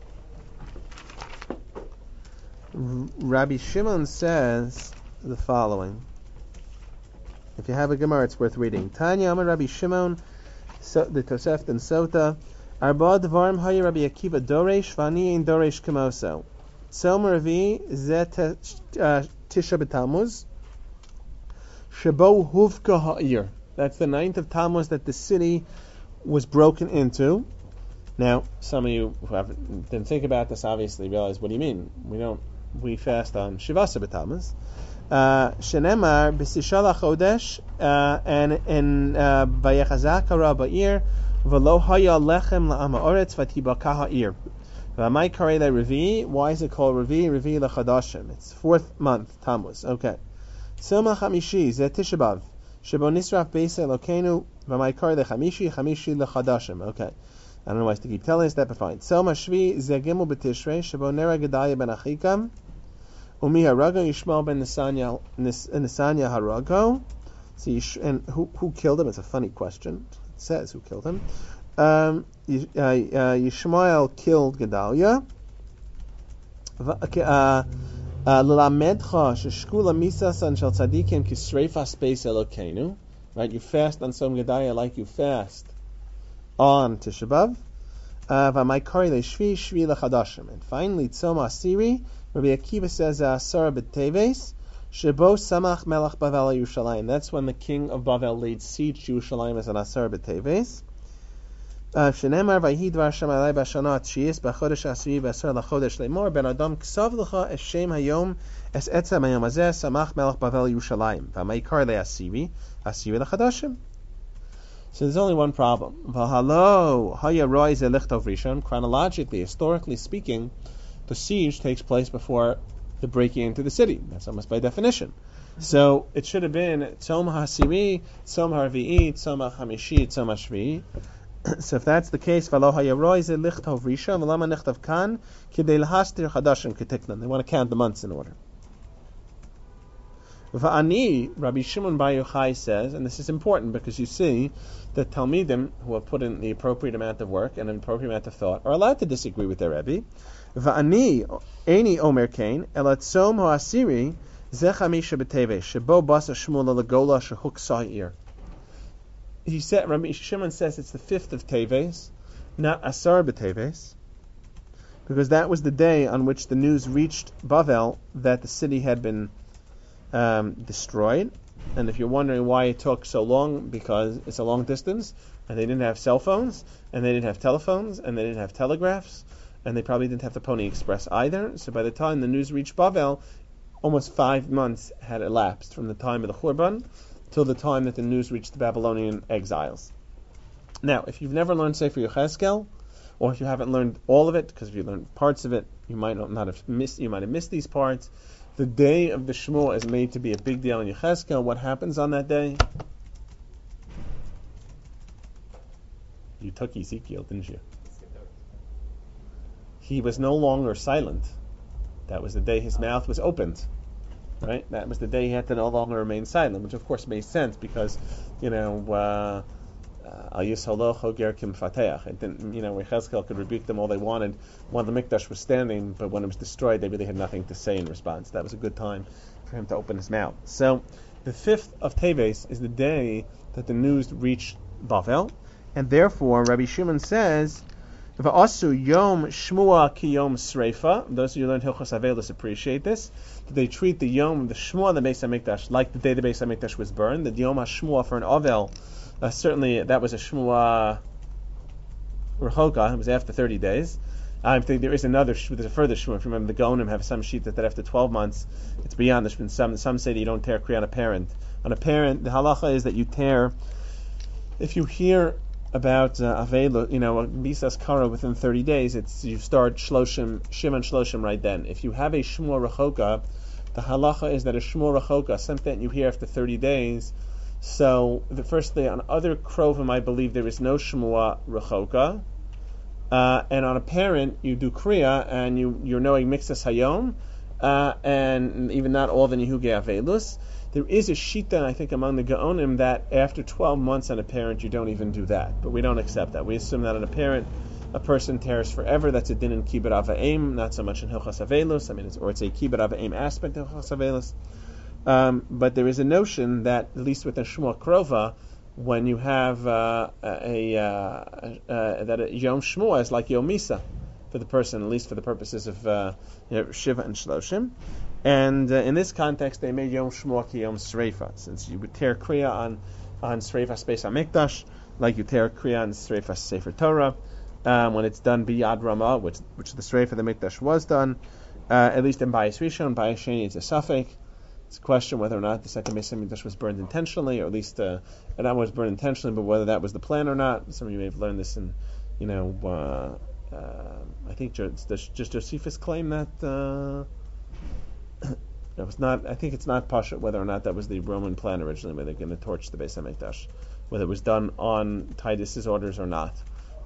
Rabbi Shimon says the following. If you have a Gemara, it's worth reading. Tanya Amar Rabbi Shimon So the Tosefta and Sota. Arba Dvarim Haya Rabbi Akiva Doresh Vani Ein Doresh Kamoso. Tzom Revi Zet Tisha B'Tammuz Shabo Huvka Ha'ir. That's the 9th of Tammuz that the city was broken into. Now, some of you who didn't think about this obviously realize, what do you mean? We fast on Shivasa B'Tammuz. Shenemar B'Sishala Chodesh and in Vayechazak Hara Ba'ir V'lo Haya Lechem La'am Ha'oretz V'tibaka Ha'ir. V'amai Karei Revi. Why is it called Revi? Revi L'Chadashim. It's 4th month Tammuz. Okay. Silma Chamishi Zeh Tisha B'Av Shebo Nisraf Beis Elokeinu V'amai Karei Chamishi L'Chadashim. Okay. I don't know why I have to keep telling us that, but fine. Selma Shvi Zeh Gimel B'Tishrei Shebo Nera Gedaliah Ben Achikam Umi Harago Yishmael Ben Nisanya Harago. See, and who killed him? It's a funny question. It says who killed him. Yishmael killed Gedaliah. L'lamedcha sheshkula misasan shel tzadikim kisreifas beis Elokeinu. Right, you fast on Tzom Gedaliah like you fast on Tisha B'Av. V'amai kari le'shvi shvi l'chadashim. And finally, Tzom Asiri. Rabbi Akiva says Asara b'Teves Shebo Samach Melech Bavel Yerushalayim. That's when the king of Bavel laid siege to Yerushalayim as an Asara b'Teves. Shenemar Vayhi Dvar Hashem Alei B'Shana Atshiyis B'Chodesh Asiri B'Asar L'Chodesh Le'mor Ben Adam Ksav L'cha Es Shem Hayom Es Etzem Hayom Hazeh Samach Melech Bavel Yerushalayim V'amai kari le'Asiri Asiri l'Chadashim. So there's only one problem. V'halo Haya Roi Ze Lichtov Rishon. Chronologically, historically speaking, the siege takes place before the breaking into the city. That's almost by definition. So it should have been Tzom HaSiri, Tzom HaRvi'i, Tzom HaChamishi, Tzom HaShvi'i. So if that's the case, V'lo hayaroi ze lichtov rishon, v'lama nichtav kan, kidei l'hastir chadashim ketiknan. They want to count the months in order. V'ani, Rabbi Shimon Bar Yochai says, and this is important because you see that Talmidim, who have put in the appropriate amount of work and an appropriate amount of thought, are allowed to disagree with their Rebbe. V'ani, Eini Omer Kain, Ela Tzom HaAsiri, Ze Chamisha B'Teves, Shebo Basa Shmuel L'Gola Shehuk Sa'ir. He said, Rabbi Shimon says it's the 5th of Teves, not Asar B'Teves, because that was the day on which the news reached Bavel that the city had been destroyed. And if you're wondering why it took so long, because it's a long distance, and they didn't have cell phones, and they didn't have telephones, and they didn't have telegraphs, and they probably didn't have the Pony Express either. So by the time the news reached Bavel, almost 5 months had elapsed from the time of the Churban till the time that the news reached the Babylonian exiles. Now, if you've never learned Sefer Yechezkel, or if you haven't learned all of it, because if you learned parts of it, you might have missed these parts. The day of the Shmuel is made to be a big deal in Yechezkel. What happens on that day? You took Ezekiel, didn't you? He was no longer silent. That was the day his mouth was opened. Right? That was the day he had to no longer remain silent, which of course made sense because, Al Yisholoch Hoger Kim Fateach. It didn't, Yechezkel could rebuke them all they wanted while the Mikdash was standing, but when it was destroyed, they really had nothing to say in response. That was a good time for him to open his mouth. So, the 5th of Teves is the day that the news reached Bavel, and therefore Rabbi Shimon says, V'asu Yom Shmua Ki Yom Sreifa. Those of you who learned Hilchos Avelis appreciate this. They treat the Yom of the Shmua, the Beis HaMikdash, like the day the Beis HaMikdash was burned. The Yom HaShmua for an Avel, certainly that was a Shmua Rechoka. It was after 30 days. I think there's a further Shmua. If you remember, the Gaonim have some sheet that after 12 months, it's beyond. There's been some say that you don't tear Kriya on a parent. On a parent, the halacha is that you tear, if you hear about Avela, Bisas Kara within 30 days, you start Shloshim, Shimon Shloshim right then. If you have a Shmua Rechoka, the halacha is that a Shmua Rechoka, something you hear after 30 days, so the first day on other Krovim, I believe there is no Shmua Rechoka, and on a parent, you do Kriya, and you're knowing Mixas Hayom, and even not all the Nihuge Avelus. There is a shita, I think, among the Gaonim that after 12 months on a parent, you don't even do that. But we don't accept that. We assume that on a parent, a person tears forever. That's a din in Kibbut Ava'im, not so much in Hilchos Avelus. It's a Kibbut Ava'im aspect of Hilchos Avelus. But there is a notion that, at least with a Shmua Krova, when you have that Yom Shmuah is like Yom Misa for the person, at least for the purposes of Shiva and Shloshim. And in this context, they made Yom Shmuah ki Yom Sreifa, since you would tear Kriya on Sreifa Beis HaMikdash, like you tear Kriya on Sreifa Sefer Torah, when it's done Biyad Ramah, which the Sreifa the Mikdash was done, at least in Bayis Rishon. Bayis Sheni it's a suffix. It's a question whether or not the second Beis HaMikdash was burned intentionally, or at least not was burned intentionally, but whether that was the plan or not. Some of you may have learned this in, I think does Josephus claim that that was not. I think it's not Pasha whether or not that was the Roman plan originally, whether they're going to torch the Beis HaMikdash, whether it was done on Titus's orders or not.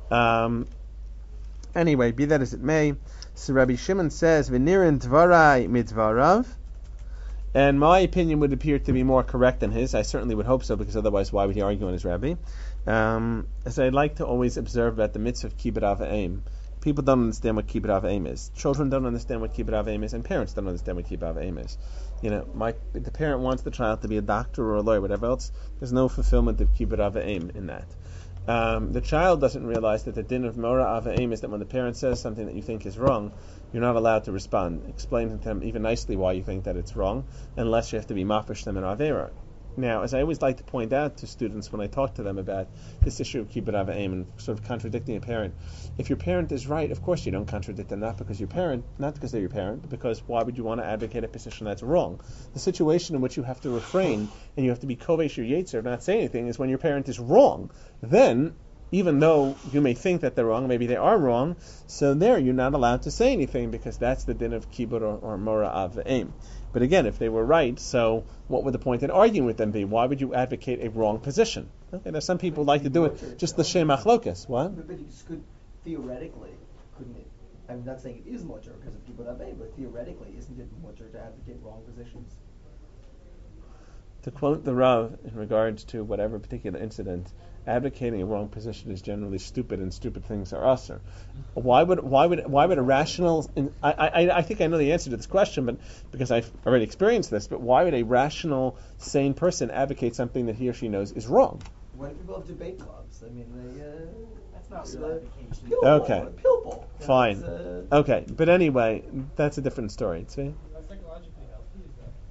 Anyway, be that as it may, so Rabbi Shimon says, "V'nirin dvarai mitvarav," and my opinion would appear to be more correct than his. I certainly would hope so, because otherwise, why would he argue on his Rabbi? As I like to always observe about the mitzvah of kibbud av v'em, people don't understand what kibbud av v'em is. Children don't understand what kibbud av v'em is, and parents don't understand what kibbud av v'em is. The parent wants the child to be a doctor or a lawyer, whatever else. There's no fulfillment of kibbud av v'em in that. The child doesn't realize that the din of Mora av v'em is that when the parent says something that you think is wrong, you're not allowed to respond. Explain to them even nicely why you think that it's wrong, unless you have to be mafish them in avera. Now, as I always like to point out to students when I talk to them about this issue of kibbud av v'em and sort of contradicting a parent, if your parent is right, of course you don't contradict them, not because they're your parent, but because why would you want to advocate a position that's wrong? The situation in which you have to refrain and you have to be kovesh your yetzer, not say anything, is when your parent is wrong. Then, even though you may think that they're wrong, maybe they are wrong, so there you're not allowed to say anything, because that's the din of kibbud or mora av v'em. But again, if they were right, so what would the point in arguing with them be? Why would you advocate a wrong position? Okay, now some people like to do it just the shem achlokas. What? But you could theoretically, couldn't it? I'm not saying it is mutter because of kibbud av v'em, but theoretically, isn't it mutter to advocate wrong positions? To quote the Rav in regards to whatever particular incident, advocating a wrong position is generally stupid, and stupid things are usher. Why would a rational? I think I know the answer to this question, but because I've already experienced this. But why would a rational, sane person advocate something that he or she knows is wrong? When people have debate clubs, I mean, That's not real advocation. Okay. Pill bowl. Fine. Okay, but anyway, that's a different story. See? That's psychologically healthy, is that?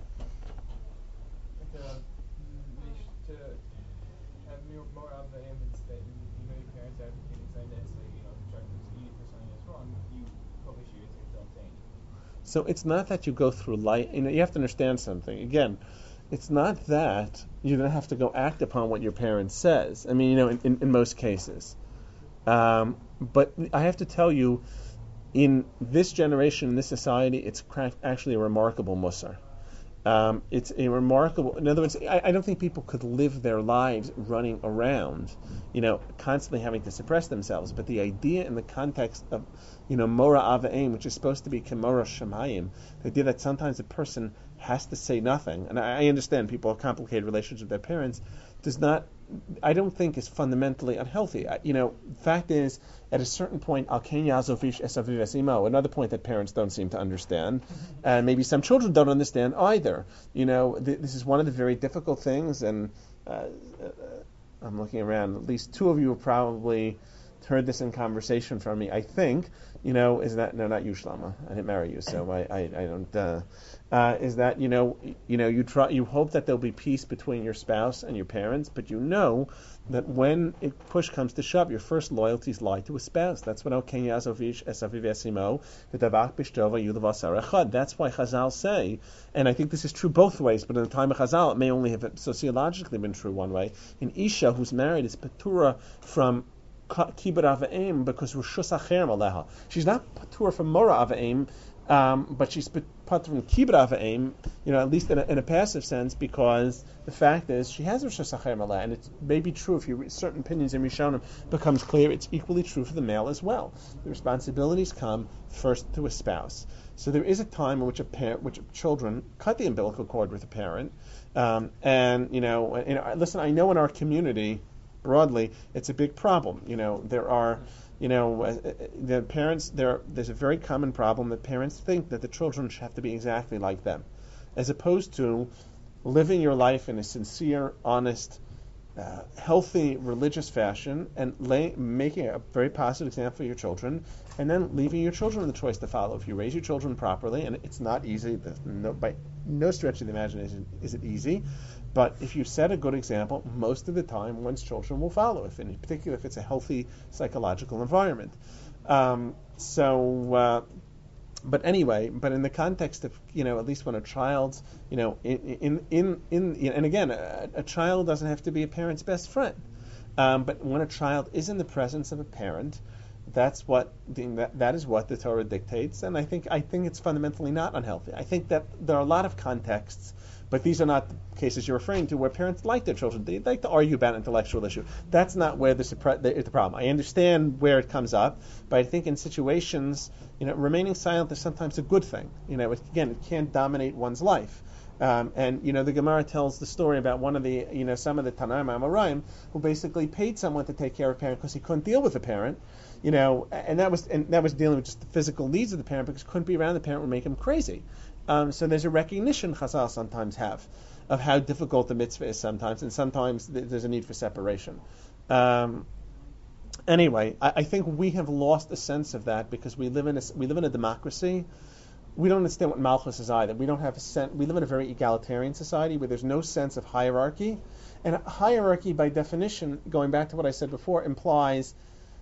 To have more of the image that your parents advocating something that's constructive to you for something that's wrong, you publish yours don't say anything. So it's not that you go through life. You have to understand something. Again, it's not that you don't have to go act upon what your parent says. I mean, in most cases. But I have to tell you, in this generation, in this society, it's actually a remarkable musar. It's a remarkable. In other words, I don't think people could live their lives running around, constantly having to suppress themselves. But the idea in the context of, Mora av v'em, which is supposed to be Kemora Shemayim, the idea that sometimes a person has to say nothing, and I understand people have complicated relationships with their parents, I don't think is fundamentally unhealthy. Fact is, at a certain point, another point that parents don't seem to understand, and maybe some children don't understand either. This is one of the very difficult things, and I'm looking around, at least two of you have probably heard this in conversation from me, I think, is that, no, not you, Shlomo, I didn't marry you, so I don't, is that, you hope that there'll be peace between your spouse and your parents, but you know that when push comes to shove, your first loyalties lie to a spouse. That's what that's why Chazal say, and I think this is true both ways, but in the time of Chazal, it may only have sociologically been true one way. An Isha who's married is patura from kibbud av v'em because reshus acherim aleha. She's not patur from mora av v'em, but she's patur from kibbud av v'em, at least in a passive sense, because the fact is she has reshus acherim aleha, and it may be true if you read certain opinions in Rishonim becomes clear. It's equally true for the male as well. The responsibilities come first to a spouse. So there is a time in which children cut the umbilical cord with a parent, listen, I know in our community, broadly, it's a big problem. There are, the parents. There's a very common problem that parents think that the children should have to be exactly like them, as opposed to living your life in a sincere, honest, healthy religious fashion and making a very positive example for your children, and then leaving your children the choice to follow. If you raise your children properly, and it's not easy, by no stretch of the imagination is it easy, but if you set a good example, most of the time one's children will follow, in particular if it's a healthy psychological environment. But anyway, but in the context of, at least when a child's, and again, a child doesn't have to be a parent's best friend. But when a child is in the presence of a parent, that is what the Torah dictates, and I think it's fundamentally not unhealthy. I think that there are a lot of contexts, but these are not the cases you're referring to where parents like their children. They like to argue about an intellectual issue. That's not where the problem. I understand where it comes up, but I think in situations, remaining silent is sometimes a good thing. It can't dominate one's life. And the Gemara tells the story about one of the, some of the Tanaim Amoraim who basically paid someone to take care of a parent because he couldn't deal with the parent, and that was dealing with just the physical needs of the parent, because couldn't be around the parent would make him crazy. So there's a recognition Chazal sometimes have of how difficult the mitzvah is sometimes, and sometimes there's a need for separation. Anyway, I think we have lost a sense of that because we live in a democracy. We don't understand what Malchus is either. We don't have a sense. We live in a very egalitarian society where there's no sense of hierarchy, and hierarchy, by definition, going back to what I said before, implies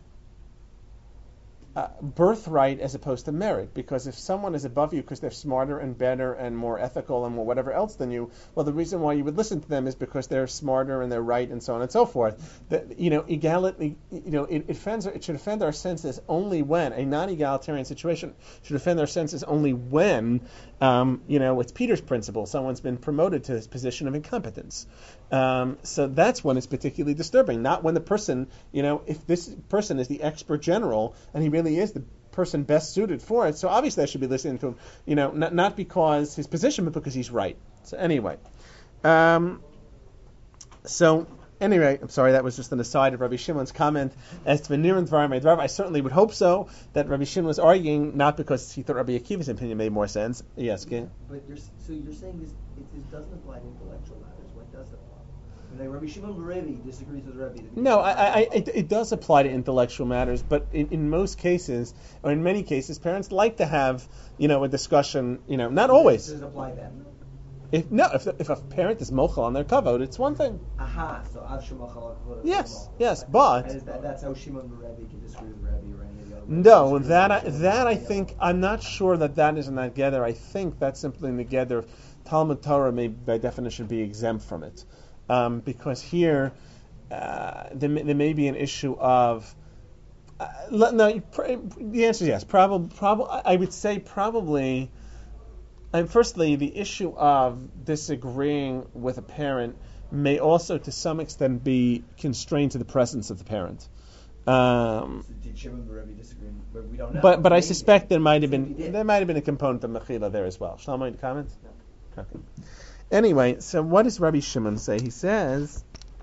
birthright as opposed to merit. Because if someone is above you because they're smarter and better and more ethical and more whatever else than you, well, the reason why you would listen to them is because they're smarter and they're right and so on and so forth. Equality, it should offend our senses only when a non-egalitarian situation should offend our senses only when, it's Peter's principle. Someone's been promoted to this position of incompetence. So that's when it's particularly disturbing. Not when the person, if this person is the expert general and he really is the person best suited for it, so obviously I should be listening to him, not because his position, but because he's right. So anyway, I'm sorry, that was just an aside of Rabbi Shimon's comment as to V'nirin Dvarim Dvarim. I certainly would hope so, that Rabbi Shimon was arguing not because he thought Rabbi Akiva's opinion made more sense. Yes, okay. But you're saying this doesn't apply to intellectual matters. When does it apply? Like Rabbi Shimon Berevi disagrees with Rabbi. No, it does apply to intellectual matters, but in most cases, or in many cases, parents like to have, a discussion, not always. Does it apply then? If a parent is mochel on their kavod, it's one thing. Aha, so Av Shemachal. Yes, but that's how Shimon Berevi can disagree with Rabbi or any of the other. No, that I think, I'm not sure that is in that gather. I think that's simply in the gather of Talmud Torah may by definition be exempt from it. Because here there may be an issue of the answer is yes. Probably. I would say probably. Firstly, the issue of disagreeing with a parent may also, to some extent, be constrained to the presence of the parent. So did Shimon Berevi disagree? We don't know. But I suspect there might have been a component of mechila there as well. Shlomo, any comments? No. Okay. Anyway, so what does Rabbi Shimon say? He says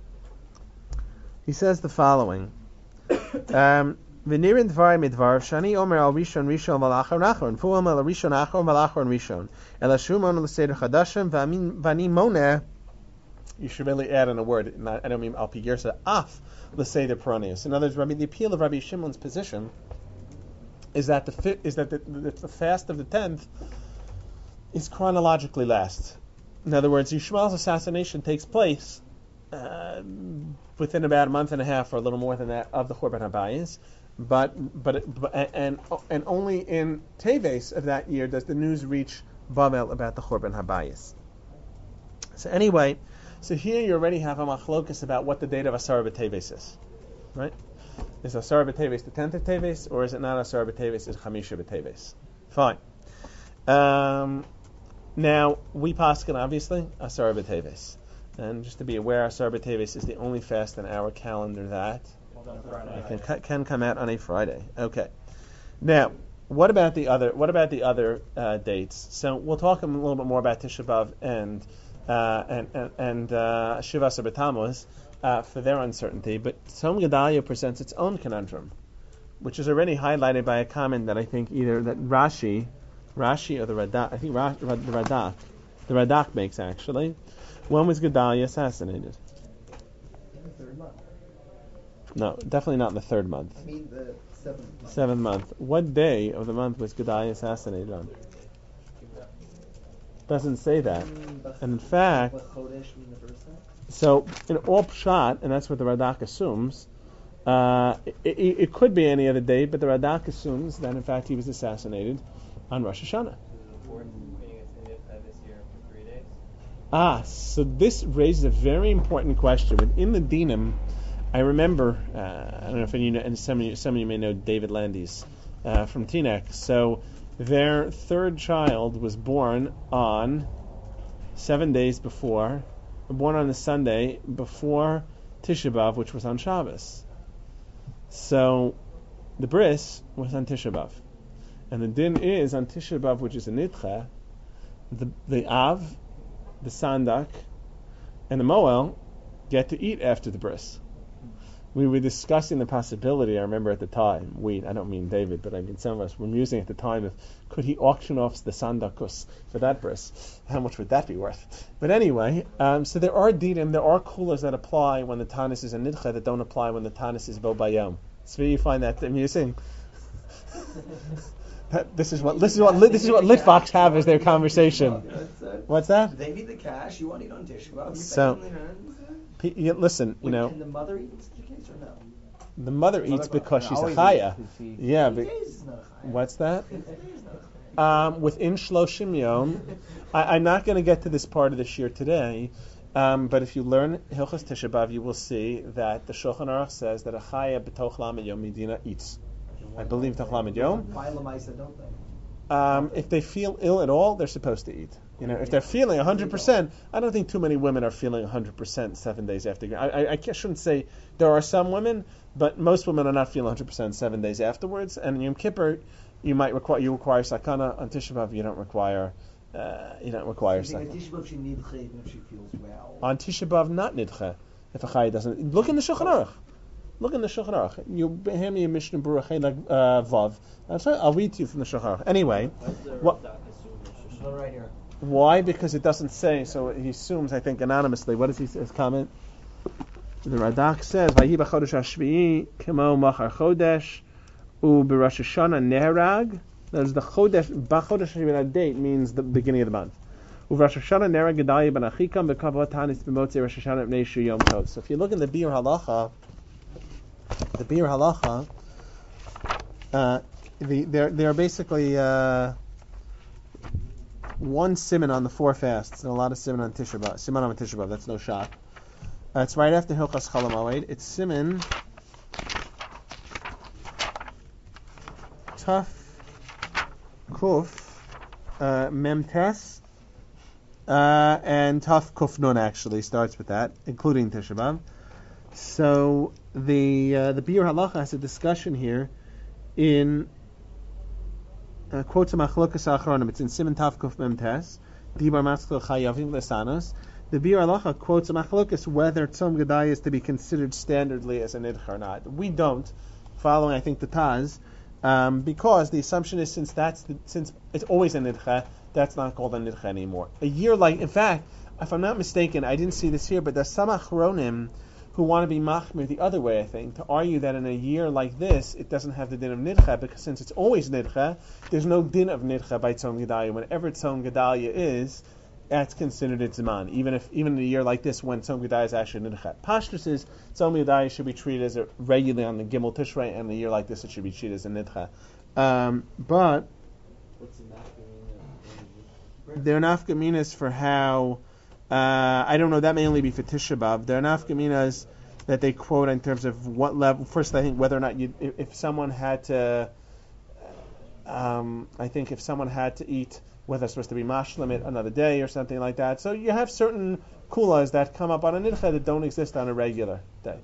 the following. V'nirin dvarim midvar shani omer al rishon malachar nachron fu'am al rishon achron malachar rishon ela shumon l'seder chadashim v'ani moneh. You should really add in a word. I don't mean al pigirsa af l'seder peronius. In other words, the appeal of Rabbi Shimon's position is that the fast of the 10th is chronologically last. In other words, Yishmael's assassination takes place within about a month and a half or a little more than that of the Churban Habayis, but only in Teves of that year does the news reach Bavel about the Churban Habayis. So anyway, here you already have a machlokus about what the date of Asar B'Teves is, right? Is Asar B'Teves the 10th of Teves, or is it not Asar B'Teves? Is Chamisha B'Teves? Fine. Now, we paskin, obviously, Asar B'Teves. And just to be aware, Asar B'Teves is the only fast in our calendar that can come out on a Friday. Okay. Now, what about the other dates? So we'll talk a little bit more about Tisha B'Av and Shiva Asar B'Tammuz for their uncertainty. But Tzom Gedalia presents its own conundrum, which is already highlighted by a comment that I think either that Rashi or the Radak, I think the Radak makes actually. When was Gedalia assassinated? the third month. No, definitely not in the third month. I mean the seventh month. Seventh month. What day of the month was Gedaliah assassinated on? Doesn't say that. And in fact, so in all pshat, and that's what the Radak assumes, it could be any other day, but the Radak assumes that in fact he was assassinated on Rosh Hashanah. So this raises a very important question. Within the Dinim, I remember, I don't know if any of you know, and some of you may know David Landis from Teaneck. So their third child was born on 7 days before, born on a Sunday before Tisha B'Av, which was on Shabbos. So the bris was on Tisha B'Av. And the din is on Tisha B'Av, which is a nidcha, the Av, the Sandak, and the Moel get to eat after the bris. We were discussing the possibility, I remember at the time, I don't mean David, but I mean some of us were musing at the time, of could he auction off the Sandakus for that bris? How much would that be worth? But anyway, so there are dinim, there are kulas that apply when the tanis is a nidcha that don't apply when the tanis is bo bayom. So you find that amusing? This is what Litvox have as their conversation. What's that? They need the cash. You want to eat on Tisha B'Av. So, listen, Wait, can the mother eat in such a case or no? The mother eats because she's a chaya. Yeah, but what's that? Within Shloshim Yom, I'm not going to get to this part of the shir today, but if you learn Hilchos Tisha B'Av, you will see that the Shulchan Aruch says that a chaya b'toch lamed yom medina eats. I believe b'toch lamed yom. Why lamaisa don't they? If they feel ill at all, they're supposed to eat. You know, if they're feeling 100%, I don't think too many women are feeling 100% 7 days after. I shouldn't say there are some women, but most women are not feeling 100% 7 days afterwards. And in Yom Kippur, you require sakana. On Tisha B'Av, you don't require sakana. Tisha B'Av she nidche even if she feels well. On Tisha B'Av, not nidche. If a chai doesn't, look in the Shulchan Aruch. Look in the Shulchan Aruch. You hand me a Mishnah Berurah like Vav. I'll read to you from the Shulchan Aruch. Anyway, Right here. why? Because it doesn't say. So he assumes, I think, anonymously. What is his comment? The Radak says, "Vayi b'chodesh hashvi'i kemo machar chodesh u b'Rosh Hashanah neherag." There's the chodesh. B'chodesh hashvi'i date means the beginning of the month. U b'Rosh Hashanah neherag Gedaliah ben Achikam b'kavod tanis b'motzei Rosh Hashanah b'nei Shu Yom Tov. So if you look in the Biur Halacha, there are basically one siman on the four fasts and a lot of siman on Tisha B'Av. Siman on Tisha B'Av, that's no shot. It's right after Hilchas Chol HaMoed. It's siman Taf Kuf Mem Tes and Taf Kuf Nun actually starts with that, including Tisha B'Av. So the Biur Halacha has a discussion here in quotes of Machlokas Achronim. It's in Siman Tav Kuf Mem Tes. Dibar Maskil Chayavim Lesanos. The Biur Halacha quotes Machlokas whether Tzom Gedaliah is to be considered standardly as a nidcha or not. We don't, following I think the Taz, because the assumption is since it's always a nidcha, that's not called a nidcha anymore. A year like, in fact, if I'm not mistaken, I didn't see this here, but there's some Achronim who want to be machmir the other way, I think, to argue that in a year like this, it doesn't have the din of nidcha, because since it's always nidcha, there's no din of nidcha by Tzom Gedaliah. Whenever Tzom Gedaliah is, that's considered its Zman, even in a year like this when Tzom Gedaliah is actually nidcha. Pashtus is Tzom Gedaliah should be treated as regularly on the Gimel Tishrei, and in a year like this it should be treated as a nidcha. But What's the nafkamina? they're nafkaminas for how. I don't know, that may only be for Tisha B'Av. There are nafkaminas that they quote in terms of what level. First, I think whether or not if someone had to, if someone had to eat, whether it's supposed to be mashlim it another day or something like that. So you have certain kulas that come up on a nidcha that don't exist on a regular day.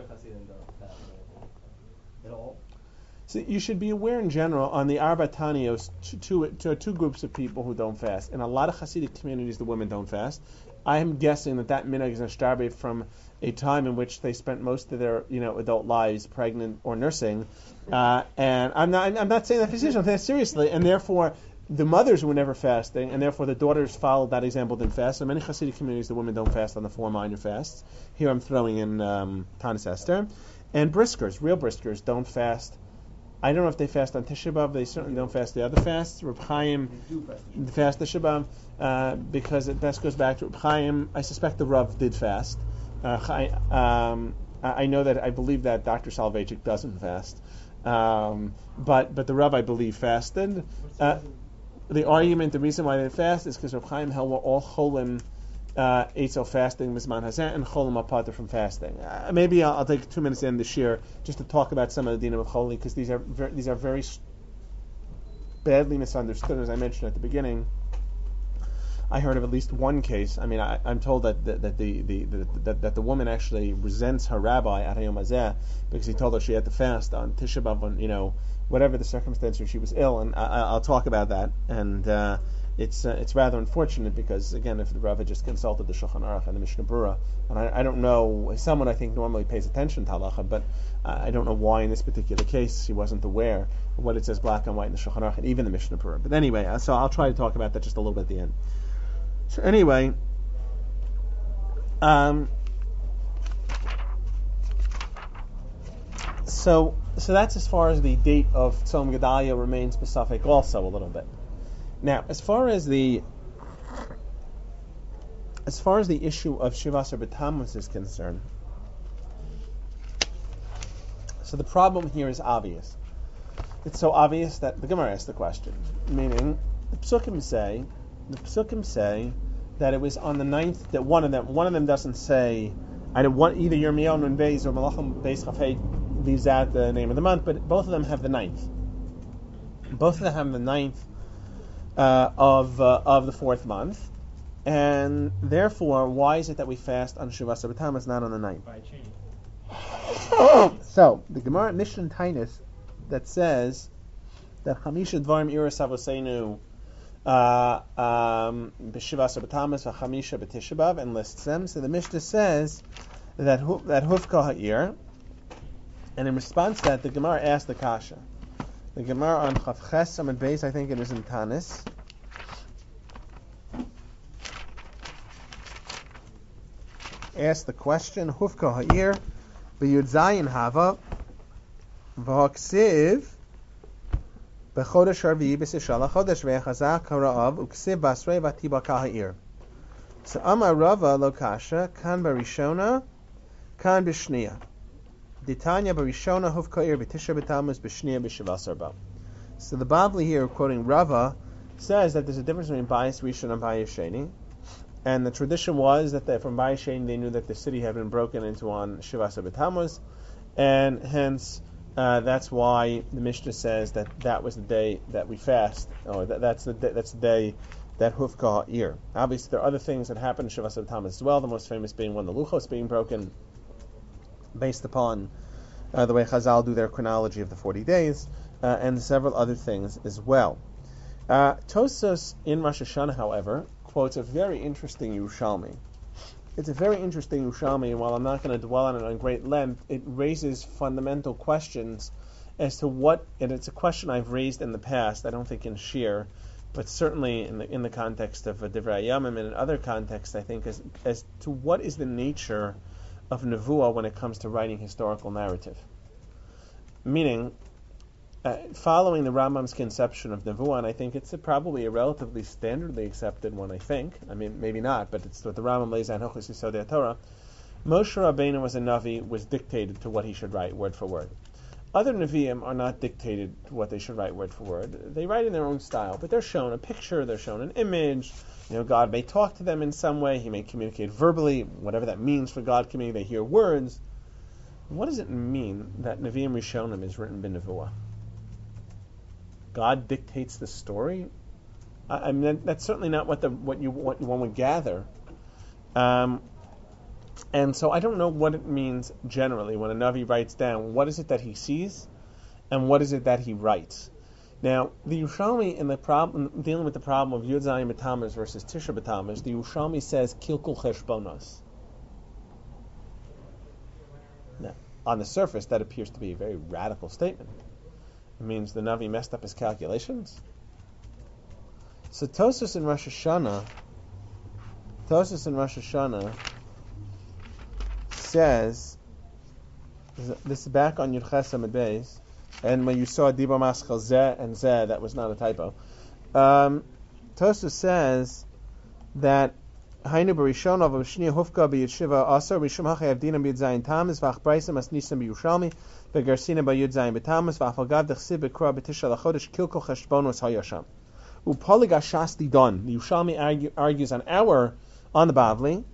At all. So you should be aware in general on the Arba Tanios two groups of people who don't fast. In a lot of Hasidic communities, the women don't fast. I am guessing that minhag is nashtarbe from a time in which they spent most of their adult lives pregnant or nursing, and I'm not saying that physician. I'm saying that seriously, and therefore the mothers were never fasting, and therefore the daughters followed that example, didn't fast. In many Hasidic communities, the women don't fast on the 4 minor fasts. Here I'm throwing in Tanis Esther. And briskers, real briskers, don't fast. I don't know if they fast on Tisha B'Av. They certainly don't fast the other fasts. Reb Chaim fast Tisha B'Av because it best goes back to Reb Chaim. I suspect the Rav did fast. I know that I believe that Dr. Soloveitchik doesn't fast. But the Rav, I believe, fasted. The argument, the reason why they fast is because Reb Chaim held we're all cholim Eitzel fasting Mizman Hazeh and cholim apart from fasting. Maybe I'll take 2 minutes in this year just to talk about some of the dinim of cholim, because these are very badly misunderstood. As I mentioned at the beginning, I heard of at least one case. I mean, I'm told that the woman actually resents her rabbi at Hayom Hazeh because he told her she had to fast on Tisha B'Av, when, whatever the circumstance, or she was ill, and I'll talk about that. And it's rather unfortunate because, again, if the Rav had just consulted the Shulchan Aruch and the Mishnah Berurah, and I don't know, someone I think normally pays attention to halacha, but I don't know why in this particular case he wasn't aware of what it says black and white in the Shulchan Aruch and even the Mishnah Berurah. But anyway, so I'll try to talk about that just a little bit at the end. So anyway, so that's as far as the date of Tzom Gedalia remains Pesafek also a little bit. Now, as far as the issue of Shivasar B'Tammuz is concerned, so the problem here is obvious. It's so obvious that the Gemara asked the question, meaning the Psukim say that it was on the 9th, that one of them doesn't say, either Yirmiyahu Nun Beis or Malachim Beis Chafei leaves out the name of the month, but both of them have the 9th. Both of them have the 9th of the 4th month, and therefore, why is it that we fast on Shivasar B'Tammuz, not on the 9th? By change. So the Gemara Mishnah Tainus that says that Chamisha Dvarim Iras Avoseinu B'Shivasar B'Tammuz v'Chamisha B'Tisha B'Av, and lists them. So the Mishnah says that Hufka Ha'ir, and in response to that, the Gemara asked the Kasha. The Gemara on Chav Ches Amud Beis, I think it is in Tanis, asked the question, Hufka Ha'ir B'Yud Zayin Hava V'Haksiv B'Chodesh Harvi B'Sishal HaChodesh V'Echazak HaRa'av Uksiv Basrei V'Tibaka Ha'ir. So Amar Rava Lo Kasha Kan Barishona Kan B'Shniya Ditanya Barishona Hufka Ha'ir B'Tisha B'Tammuz B'Shniya B'Shivasar B'Av. So the Babli here, quoting Rava, says that there's a difference between Bayis Rishon and Bayis Sheni. And the tradition was that from Bayis Sheni they knew that the city had been broken into on Shivasar B'Tammuz, and hence that's why the Mishnah says that was the day that we fast, or that's the day that Hufka Ha'ir. Obviously, there are other things that happen in Shivasar B'Tammuz as well. The most famous being when the Luchos being broken, based upon the way Chazal do their chronology of the 40 days, and several other things as well. Tosfos in Rosh Hashanah, however, quotes a very interesting Yerushalmi. It's a very interesting Yerushalmi, and while I'm not going to dwell on it on great length, it raises fundamental questions as to what, and it's a question I've raised in the past, I don't think in Shir, but certainly in the context of Divrei Hayamim and in other contexts, I think, as to what is the nature of Nevuah when it comes to writing historical narrative. Meaning, following the Rambam's conception of Nevuah, and I think it's probably a relatively standardly accepted one, I think. I mean, maybe not, but it's what the Rambam lays on Hilchos Yesodei HaTorah. Moshe Rabbeinu was a Navi, was dictated to what he should write, word for word. Other Nevi'im are not dictated to what they should write, word for word. They write in their own style, but they're shown a picture, they're shown an image. God may talk to them in some way, he may communicate verbally, whatever that means for God communicating, they hear words. What does it mean that Nevi'im Rishonim is written b'Nevuah? God dictates the story? I mean, that's certainly not what one would gather. And so I don't know what it means generally when a Navi writes down. What is it that he sees, and what is it that he writes? Now, the Yerushalmi, in the problem, dealing with the problem of Yud Zayin B'Tammuz versus Tisha B'Tammuz, the Yerushalmi says Kilkul Cheshbonos. Now, on the surface, that appears to be a very radical statement. It means the Navi messed up his calculations. So Tosfos in Rosh Hashanah says, this is back on Yud Ches Amud Beis, and when you saw Diba Maschal Zeh and Zeh, that was not a typo. Tosfos says that Hainu b'Rishon of Shnia Hufka b'Yeshiva Asar Rishon Hachayav Dinam b'Yudzayin Tammuz v'Ach Braysim as Nisan b'Yushalmi v'Garsina b'Yudzayin b'Tammuz v'Ach Agav d'Chsib b'Kra b'Tisha Lachodesh Kilkol Cheshbonos Hayasham Upolig Ashasti Don. The Yushalmi argues on the Bavli.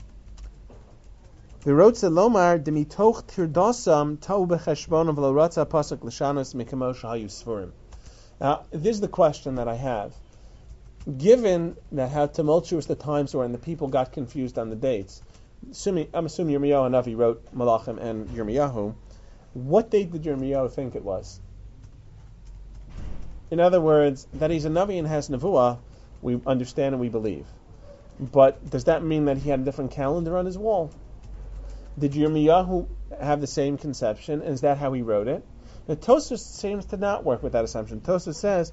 The Rotze Lomar Demitoch Tirdosam Tau b'Cheshbon v'Lo Ratza Pasuk L'Shanos Mikamosh Hayusfurim. Now, this is the question that I have. Given that how tumultuous the times were and the people got confused on the dates, I'm assuming Yirmiyahu Hanavi wrote Malachim and Yirmiyahu, what date did Yirmiyahu think it was? In other words, that he's a Navi and has Nevuah, we understand and we believe. But does that mean that he had a different calendar on his wall? Did Yirmiyahu have the same conception? Is that how he wrote it? Now, Tosfos seems to not work with that assumption. Tosfos says,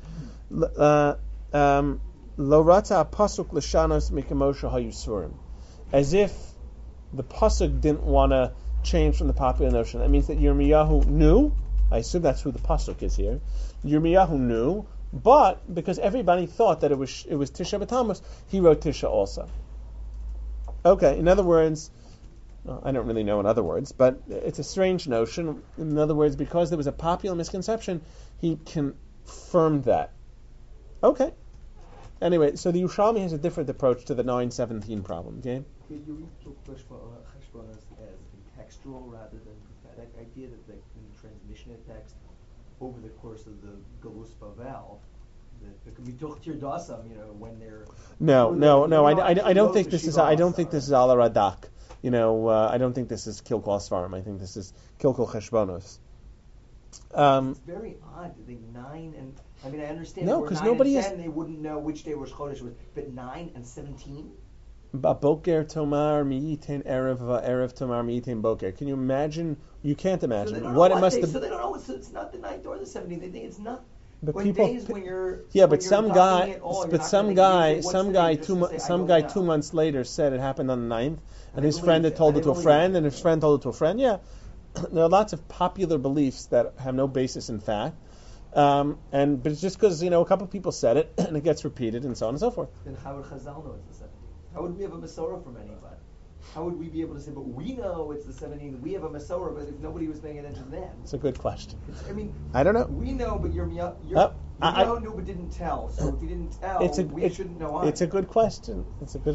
Lo rata pasuk l'shanos mikamosha hayusurim, as if the pasuk didn't want to change from the popular notion. That means that Yirmiyahu knew. I assume that's who the pasuk is here. Yirmiyahu knew, but because everybody thought that it was Tisha B'Tammuz, he wrote Tisha also. Okay, in other words, I don't really know in other words, but it's a strange notion. In other words, because there was a popular misconception, he confirmed that. Okay. Anyway, so the Yerushalmi has a different approach to the 917 problem. Okay? You took Cheshbon as a textual rather than prophetic idea that in the transmission of text over the course of the Galus Bavel, that mitoch tirdasam, when they're no. I don't think this is Ala Radak. I don't think this is Kilkol Svarim. I think this is Kilkol Cheshbonos. It's very odd to think 9 and I understand. No, because nobody is. They wouldn't know which day Rosh Chodesh was, but 9 and 17. Boker Tomar Miyitin Erev Tomar Miyitin Boker. Can you imagine? You can't imagine So what it must have. So they don't know. So it's not the 9th or the 17th. They think it's not. But when people, days when you're yeah, when but you're some talking guy, at all, but some guy 2 months later said it happened on the 9th, and his friend had told it to a friend, and his friend told it to a friend. Yeah, there are lots of popular beliefs that have no basis in fact, but it's just because a couple of people said it, and it gets repeated, and so on and so forth. Then how would Chazal know it's the 17th? How would we have a Masorah from anybody? How would we be able to say, but we know it's the 17th, we have a Masorah, but if nobody was paying attention then? It's a good question. I don't know. We know, but you knew but didn't tell. So if you didn't tell, we shouldn't know either. It's a good question.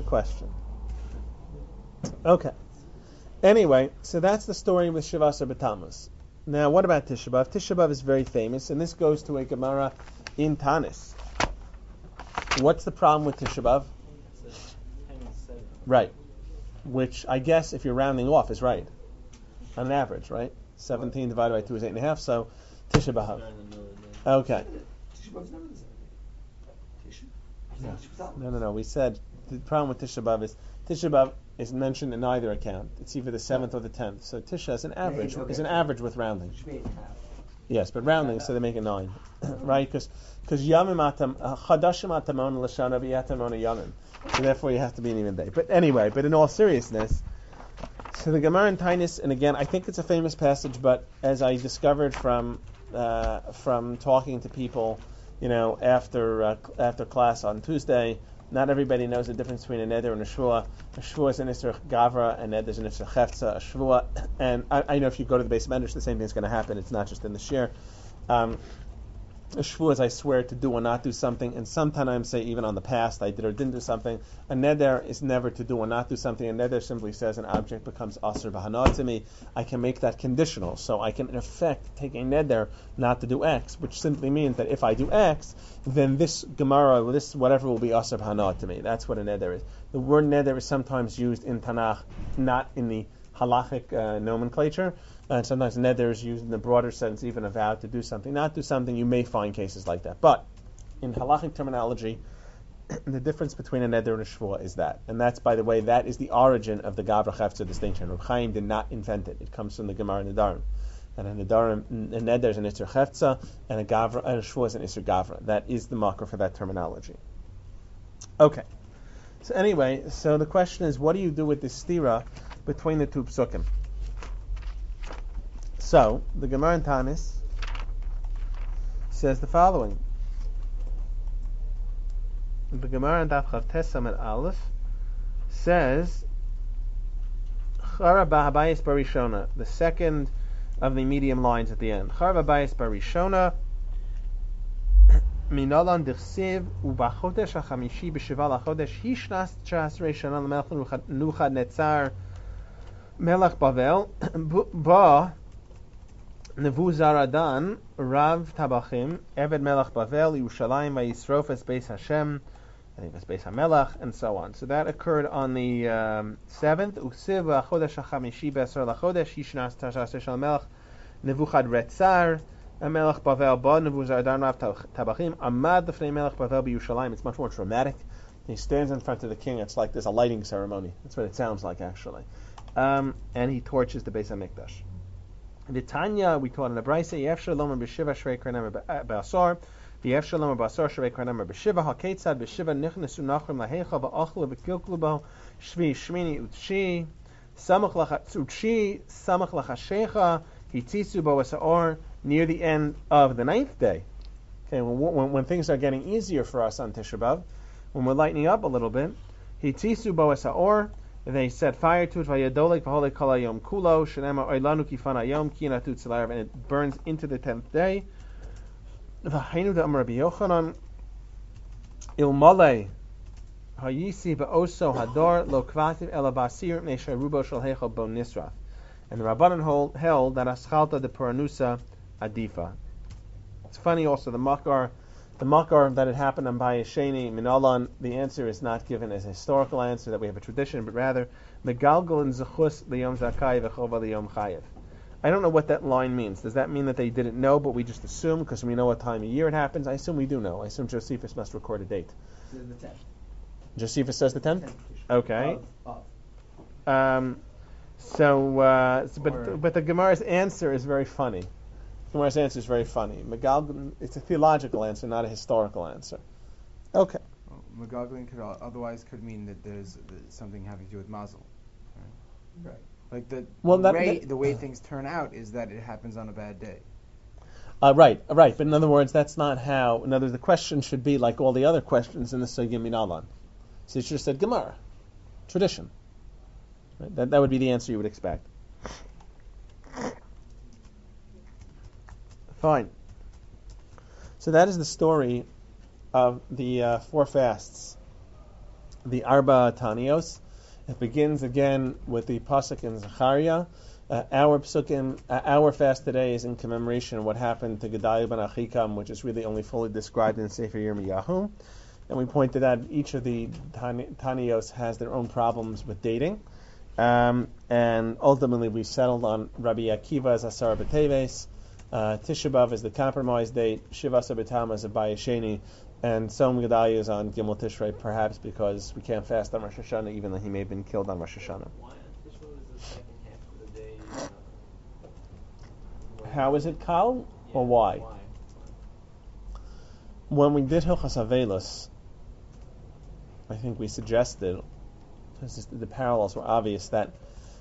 Okay. Anyway, so that's the story with Shivasar B'Tammuz. Now, what about Tisha B'Av? Tisha B'Av is very famous, and this goes to a Gemara in Tanis. What's the problem with Tisha B'Av? Right. Which I guess, if you're rounding off, is right. On average, right? 17 divided by 2 is 8.5, so Tisha B'Av. Okay. Tisha B'Av's never the 17th. No. We said the problem with Tisha B'Av is mentioned in either account. It's either the 7th or the 10th. So Tisha is an average. Is an average with rounding. Yes, but rounding, so they make it 9, right? Because Yamim Chadashim Atamon Lashana V'Yatamon Yamim. So therefore, you have to be an even day. But anyway, in all seriousness, so the Gemara in Tainis, and again, I think it's a famous passage, but as I discovered from talking to people, after class on Tuesday, not everybody knows the difference between a neder and a shvua. A shvua is an isser gavra, and neder is an isser cheftza. A shvua, and I know if you go to the base of Medrash, the same thing is going to happen. It's not just in the shir. A shvua is I swear to do or not do something, and sometimes say even on the past I did or didn't do something. A neder is never to do or not do something. A neder simply says an object becomes aser b'hana to me. I can make that conditional, so I can in effect take a neder not to do X, which simply means that if I do X, then this Gemara, this whatever will be aser b'hana to me. That's what a neder is. The word neder is sometimes used in Tanakh, not in the halachic nomenclature. And sometimes neder is used in the broader sense, even a vow to do something, not do something. You may find cases like that. But in halachic terminology, the difference between a neder and a shvua is that. And that's, by the way, that is the origin of the Gavra Chefza distinction. Reb Chaim did not invent it. It comes from the Gemara Nedarim. And a neder is an Isser Chefza, and a shvua is an Isser Gavra. That is the marker for that terminology. Okay. So anyway, so the question is, what do you do with the stira between the two psukim? So the Gemara in Tanis says the following. The Gemara in Daf Chav Tesam at Aleph says, Chara Bahabayis Barishona, the second of the medium lines at the end. Chara Bahabayis Barishona, Minalan Dichsiv, Ubachodesh HaChamishi B'Shiva LaChodesh, Hishnas Chasrei Shana L'Melech Nebuchadnezzar Melech Bavel, Ba Nebuzaradan, Rav Tabachim, Eved Melech Bavel, Yerushalayim Vayisrofes Beis Hashem, I think it's Beis HaMelech, and so on. So that occurred on the 7th. Uksiv Chodesh HaChamishi B'Asar LaChodesh, Hishnas Chasrei Shana Melech Nebuchadnezzar Melech Bavel Ba Nebuzaradan Rav Tabachim Amad Lefnei Melech Bavel B'Yerushalayim. It's much more dramatic. He stands in front of the king. It's like there's a lighting ceremony. That's what it sounds like, actually. And he torches the Beis HaMikdash. The Tanya, we taught in the Brisa, Yefshar Lomer B'Shiva Shrei Kranemer B'Asar, Yefshar Lomer B'Asar Shrei Kranemer B'Shiva, HaKetzad B'Shiva Nichnesu Nachrim Lahecha Ba'achla B'Kilklubo, Shvi Shmini Utshi, Samach Utshi, Samach Lachashecha, Hitzisu Bo'asa'or, near the end of the 9th day. Okay, when things are getting easier for us on Tisha B'Av, when we're lightening up a little bit, Hitzisu Bo'asa'or, they set fire to it, Vayadolek V'holek Kol Hayom Kulo, Shenema Oilanu Kifan Hayom, Ki Natut Tzelarev, and it burns into the 10th day. V'hainu Da'am Rabbi Yochanan, Ilmale Hayisi Ba'oso Hador Lo Kvativ Ela Basir Mnei Sherubo Shel Heichal Bo Nisraf. And the Rabbanan held that Aschalta de Puranusa Adifa. It's funny also, the Makar that had happened on Bayesheni Minalan, the answer is not given as a historical answer that we have a tradition, but rather Megalgal and Zechus Liyom Zakai V'chova Liyom Chayev. I don't know what that line means. Does that mean that they didn't know, but we just assume because we know what time of year it happens? I assume we do know. I assume Josephus must record a date. The 10th. Josephus says the 10th? 10th. Okay. But the Gemara's answer is very funny. Gemara's answer is very funny. It's a theological answer, not a historical answer. Okay. Well, Megalgalin could mean that there's something having to do with Mazel. Right. Like the way things turn out is that it happens on a bad day. Right. But in other words, that's not how. In other words, the question should be like all the other questions in the Sugya Minalan. So you should have said Gemara, tradition. Right? That would be the answer you would expect. Fine. So that is the story of the 4 fasts, the Arba Tanios. It begins again with the pasuk in Zechariah. Our fast today is in commemoration of what happened to Gedaliah ben Achikam, which is really only fully described in Sefer Yirmiyahu. And we pointed out each of the Tanios has their own problems with dating. And ultimately we settled on Rabbi Akiva as Asar B'Teves, Tisha B'Av is the compromise date, Shivasa B'Tam is a Bayesheni, and Tzom Gedalia is on Gimel Tishrei, perhaps because we can't fast on Rosh Hashanah, even though he may have been killed on Rosh Hashanah. Why Tisha B'Av is the second half of the day? How is it Kal, or why? When we did Hilchas Avelos, I think we suggested, because the parallels were obvious, that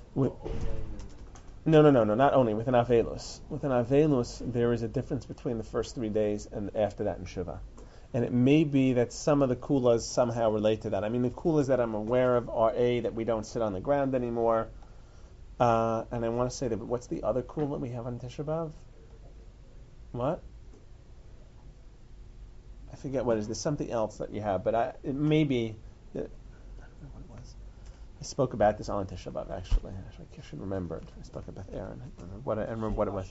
No, not only. With an Avelus. With an Avelus, there is a difference between the first 3 days and after that in Shiva. And it may be that some of the kulas somehow relate to that. I mean, the kulas that I'm aware of are that we don't sit on the ground anymore. And I want to say that, what's the other kula that we have on Tisha B'Av? What? I forget what it is. There's something else that you have, but it may be... I don't know what it was. I spoke about this on Tisha B'Av, actually. I should remember it. I spoke about Aaron. I don't remember what it was.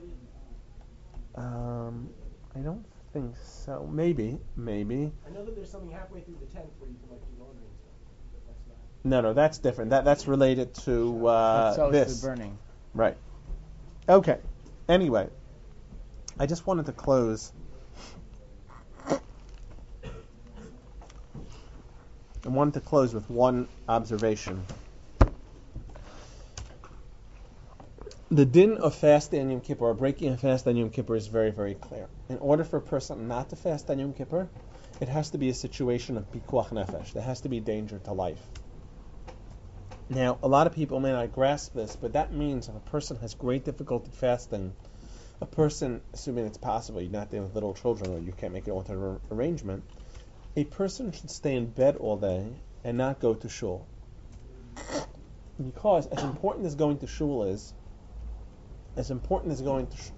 I don't think so. Maybe. I know that there's something halfway through the 10th where you can do laundry and stuff, but that's not... No, that's different. That's related to this. The burning. Right. Okay. Anyway, I just wanted to close. I wanted to close with one observation. The din of fasting on Yom Kippur, or breaking a fast on Yom Kippur, is very, very clear. In order for a person not to fast on Yom Kippur, it has to be a situation of pikuach nefesh. There has to be danger to life. Now, a lot of people may not grasp this, but that means if a person has great difficulty fasting, a person, assuming it's possible, you're not dealing with little children or you can't make an alternate arrangement, a person should stay in bed all day and not go to shul. Because as important as going to shul is, as important as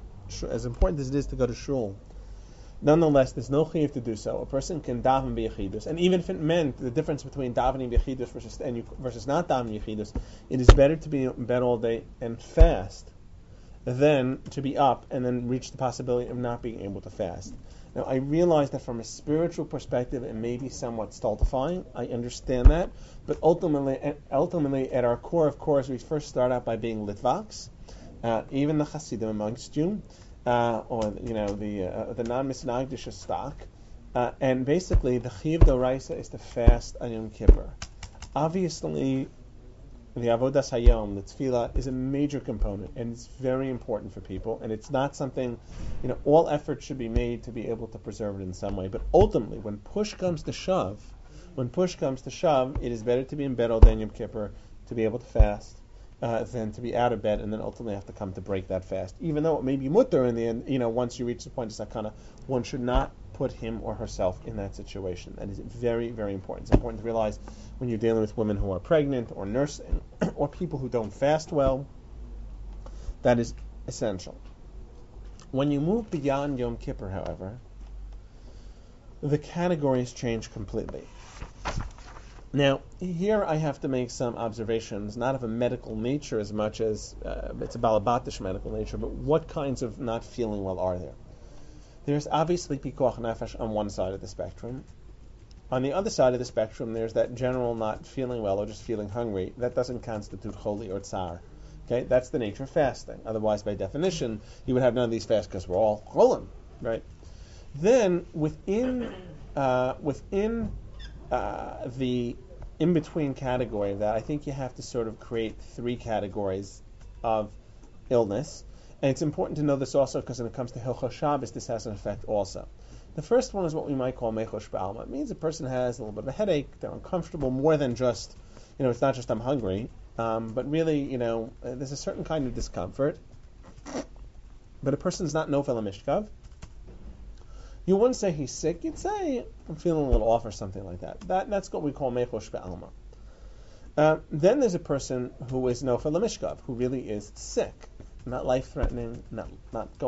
it is to go to shul, nonetheless, there's no chiyuv to do so. A person can daven b'yechidus, and even if it meant the difference between davening b'yechidus versus not davening b'yechidus, it is better to be in bed all day and fast than to be up and then reach the possibility of not being able to fast. Now, I realize that from a spiritual perspective, it may be somewhat stultifying. I understand that, but ultimately, at our core, of course, we first start out by being litvaks. Even the Hasidim amongst you, or the non-Misnagdish stock, and basically the Chiyuv D'Oraisa is to fast on Yom Kippur. Obviously, the Avodas Hayom, the Tefillah, is a major component, and it's very important for people, and it's not something, all effort should be made to be able to preserve it in some way, but ultimately, when push comes to shove, it is better to be in bed all day on Yom Kippur to be able to fast, than to be out of bed and then ultimately have to come to break that fast. Even though it may be mutter in the end, once you reach the point of sakana, one should not put him or herself in that situation. That is very, very important. It's important to realize when you're dealing with women who are pregnant or nursing or people who don't fast well, that is essential. When you move beyond Yom Kippur, however, the categories change completely. Now, here I have to make some observations, not of a medical nature as much as it's a balabatish medical nature, but what kinds of not feeling well are there? There's obviously pikuach nefesh on one side of the spectrum. On the other side of the spectrum, there's that general not feeling well or just feeling hungry. That doesn't constitute choli or tsar. Okay, that's the nature of fasting. Otherwise, by definition, you would have none of these fasts because we're all cholim, right? Then, within the in-between category of that, I think you have to sort of create three categories of illness. And it's important to know this also because when it comes to Hilchos Shabbos, this has an effect also. The first one is what we might call mechosh ba'alma. It means a person has a little bit of a headache, they're uncomfortable, more than just, it's not just I'm hungry, but really, there's a certain kind of discomfort. But a person's not nofel mishkav. You wouldn't say he's sick, you'd say, I'm feeling a little off or something like that. That's what we call mechosh ba'alma. Then there's a person who is nofel mishkav, who really is sick. Not life-threatening, not going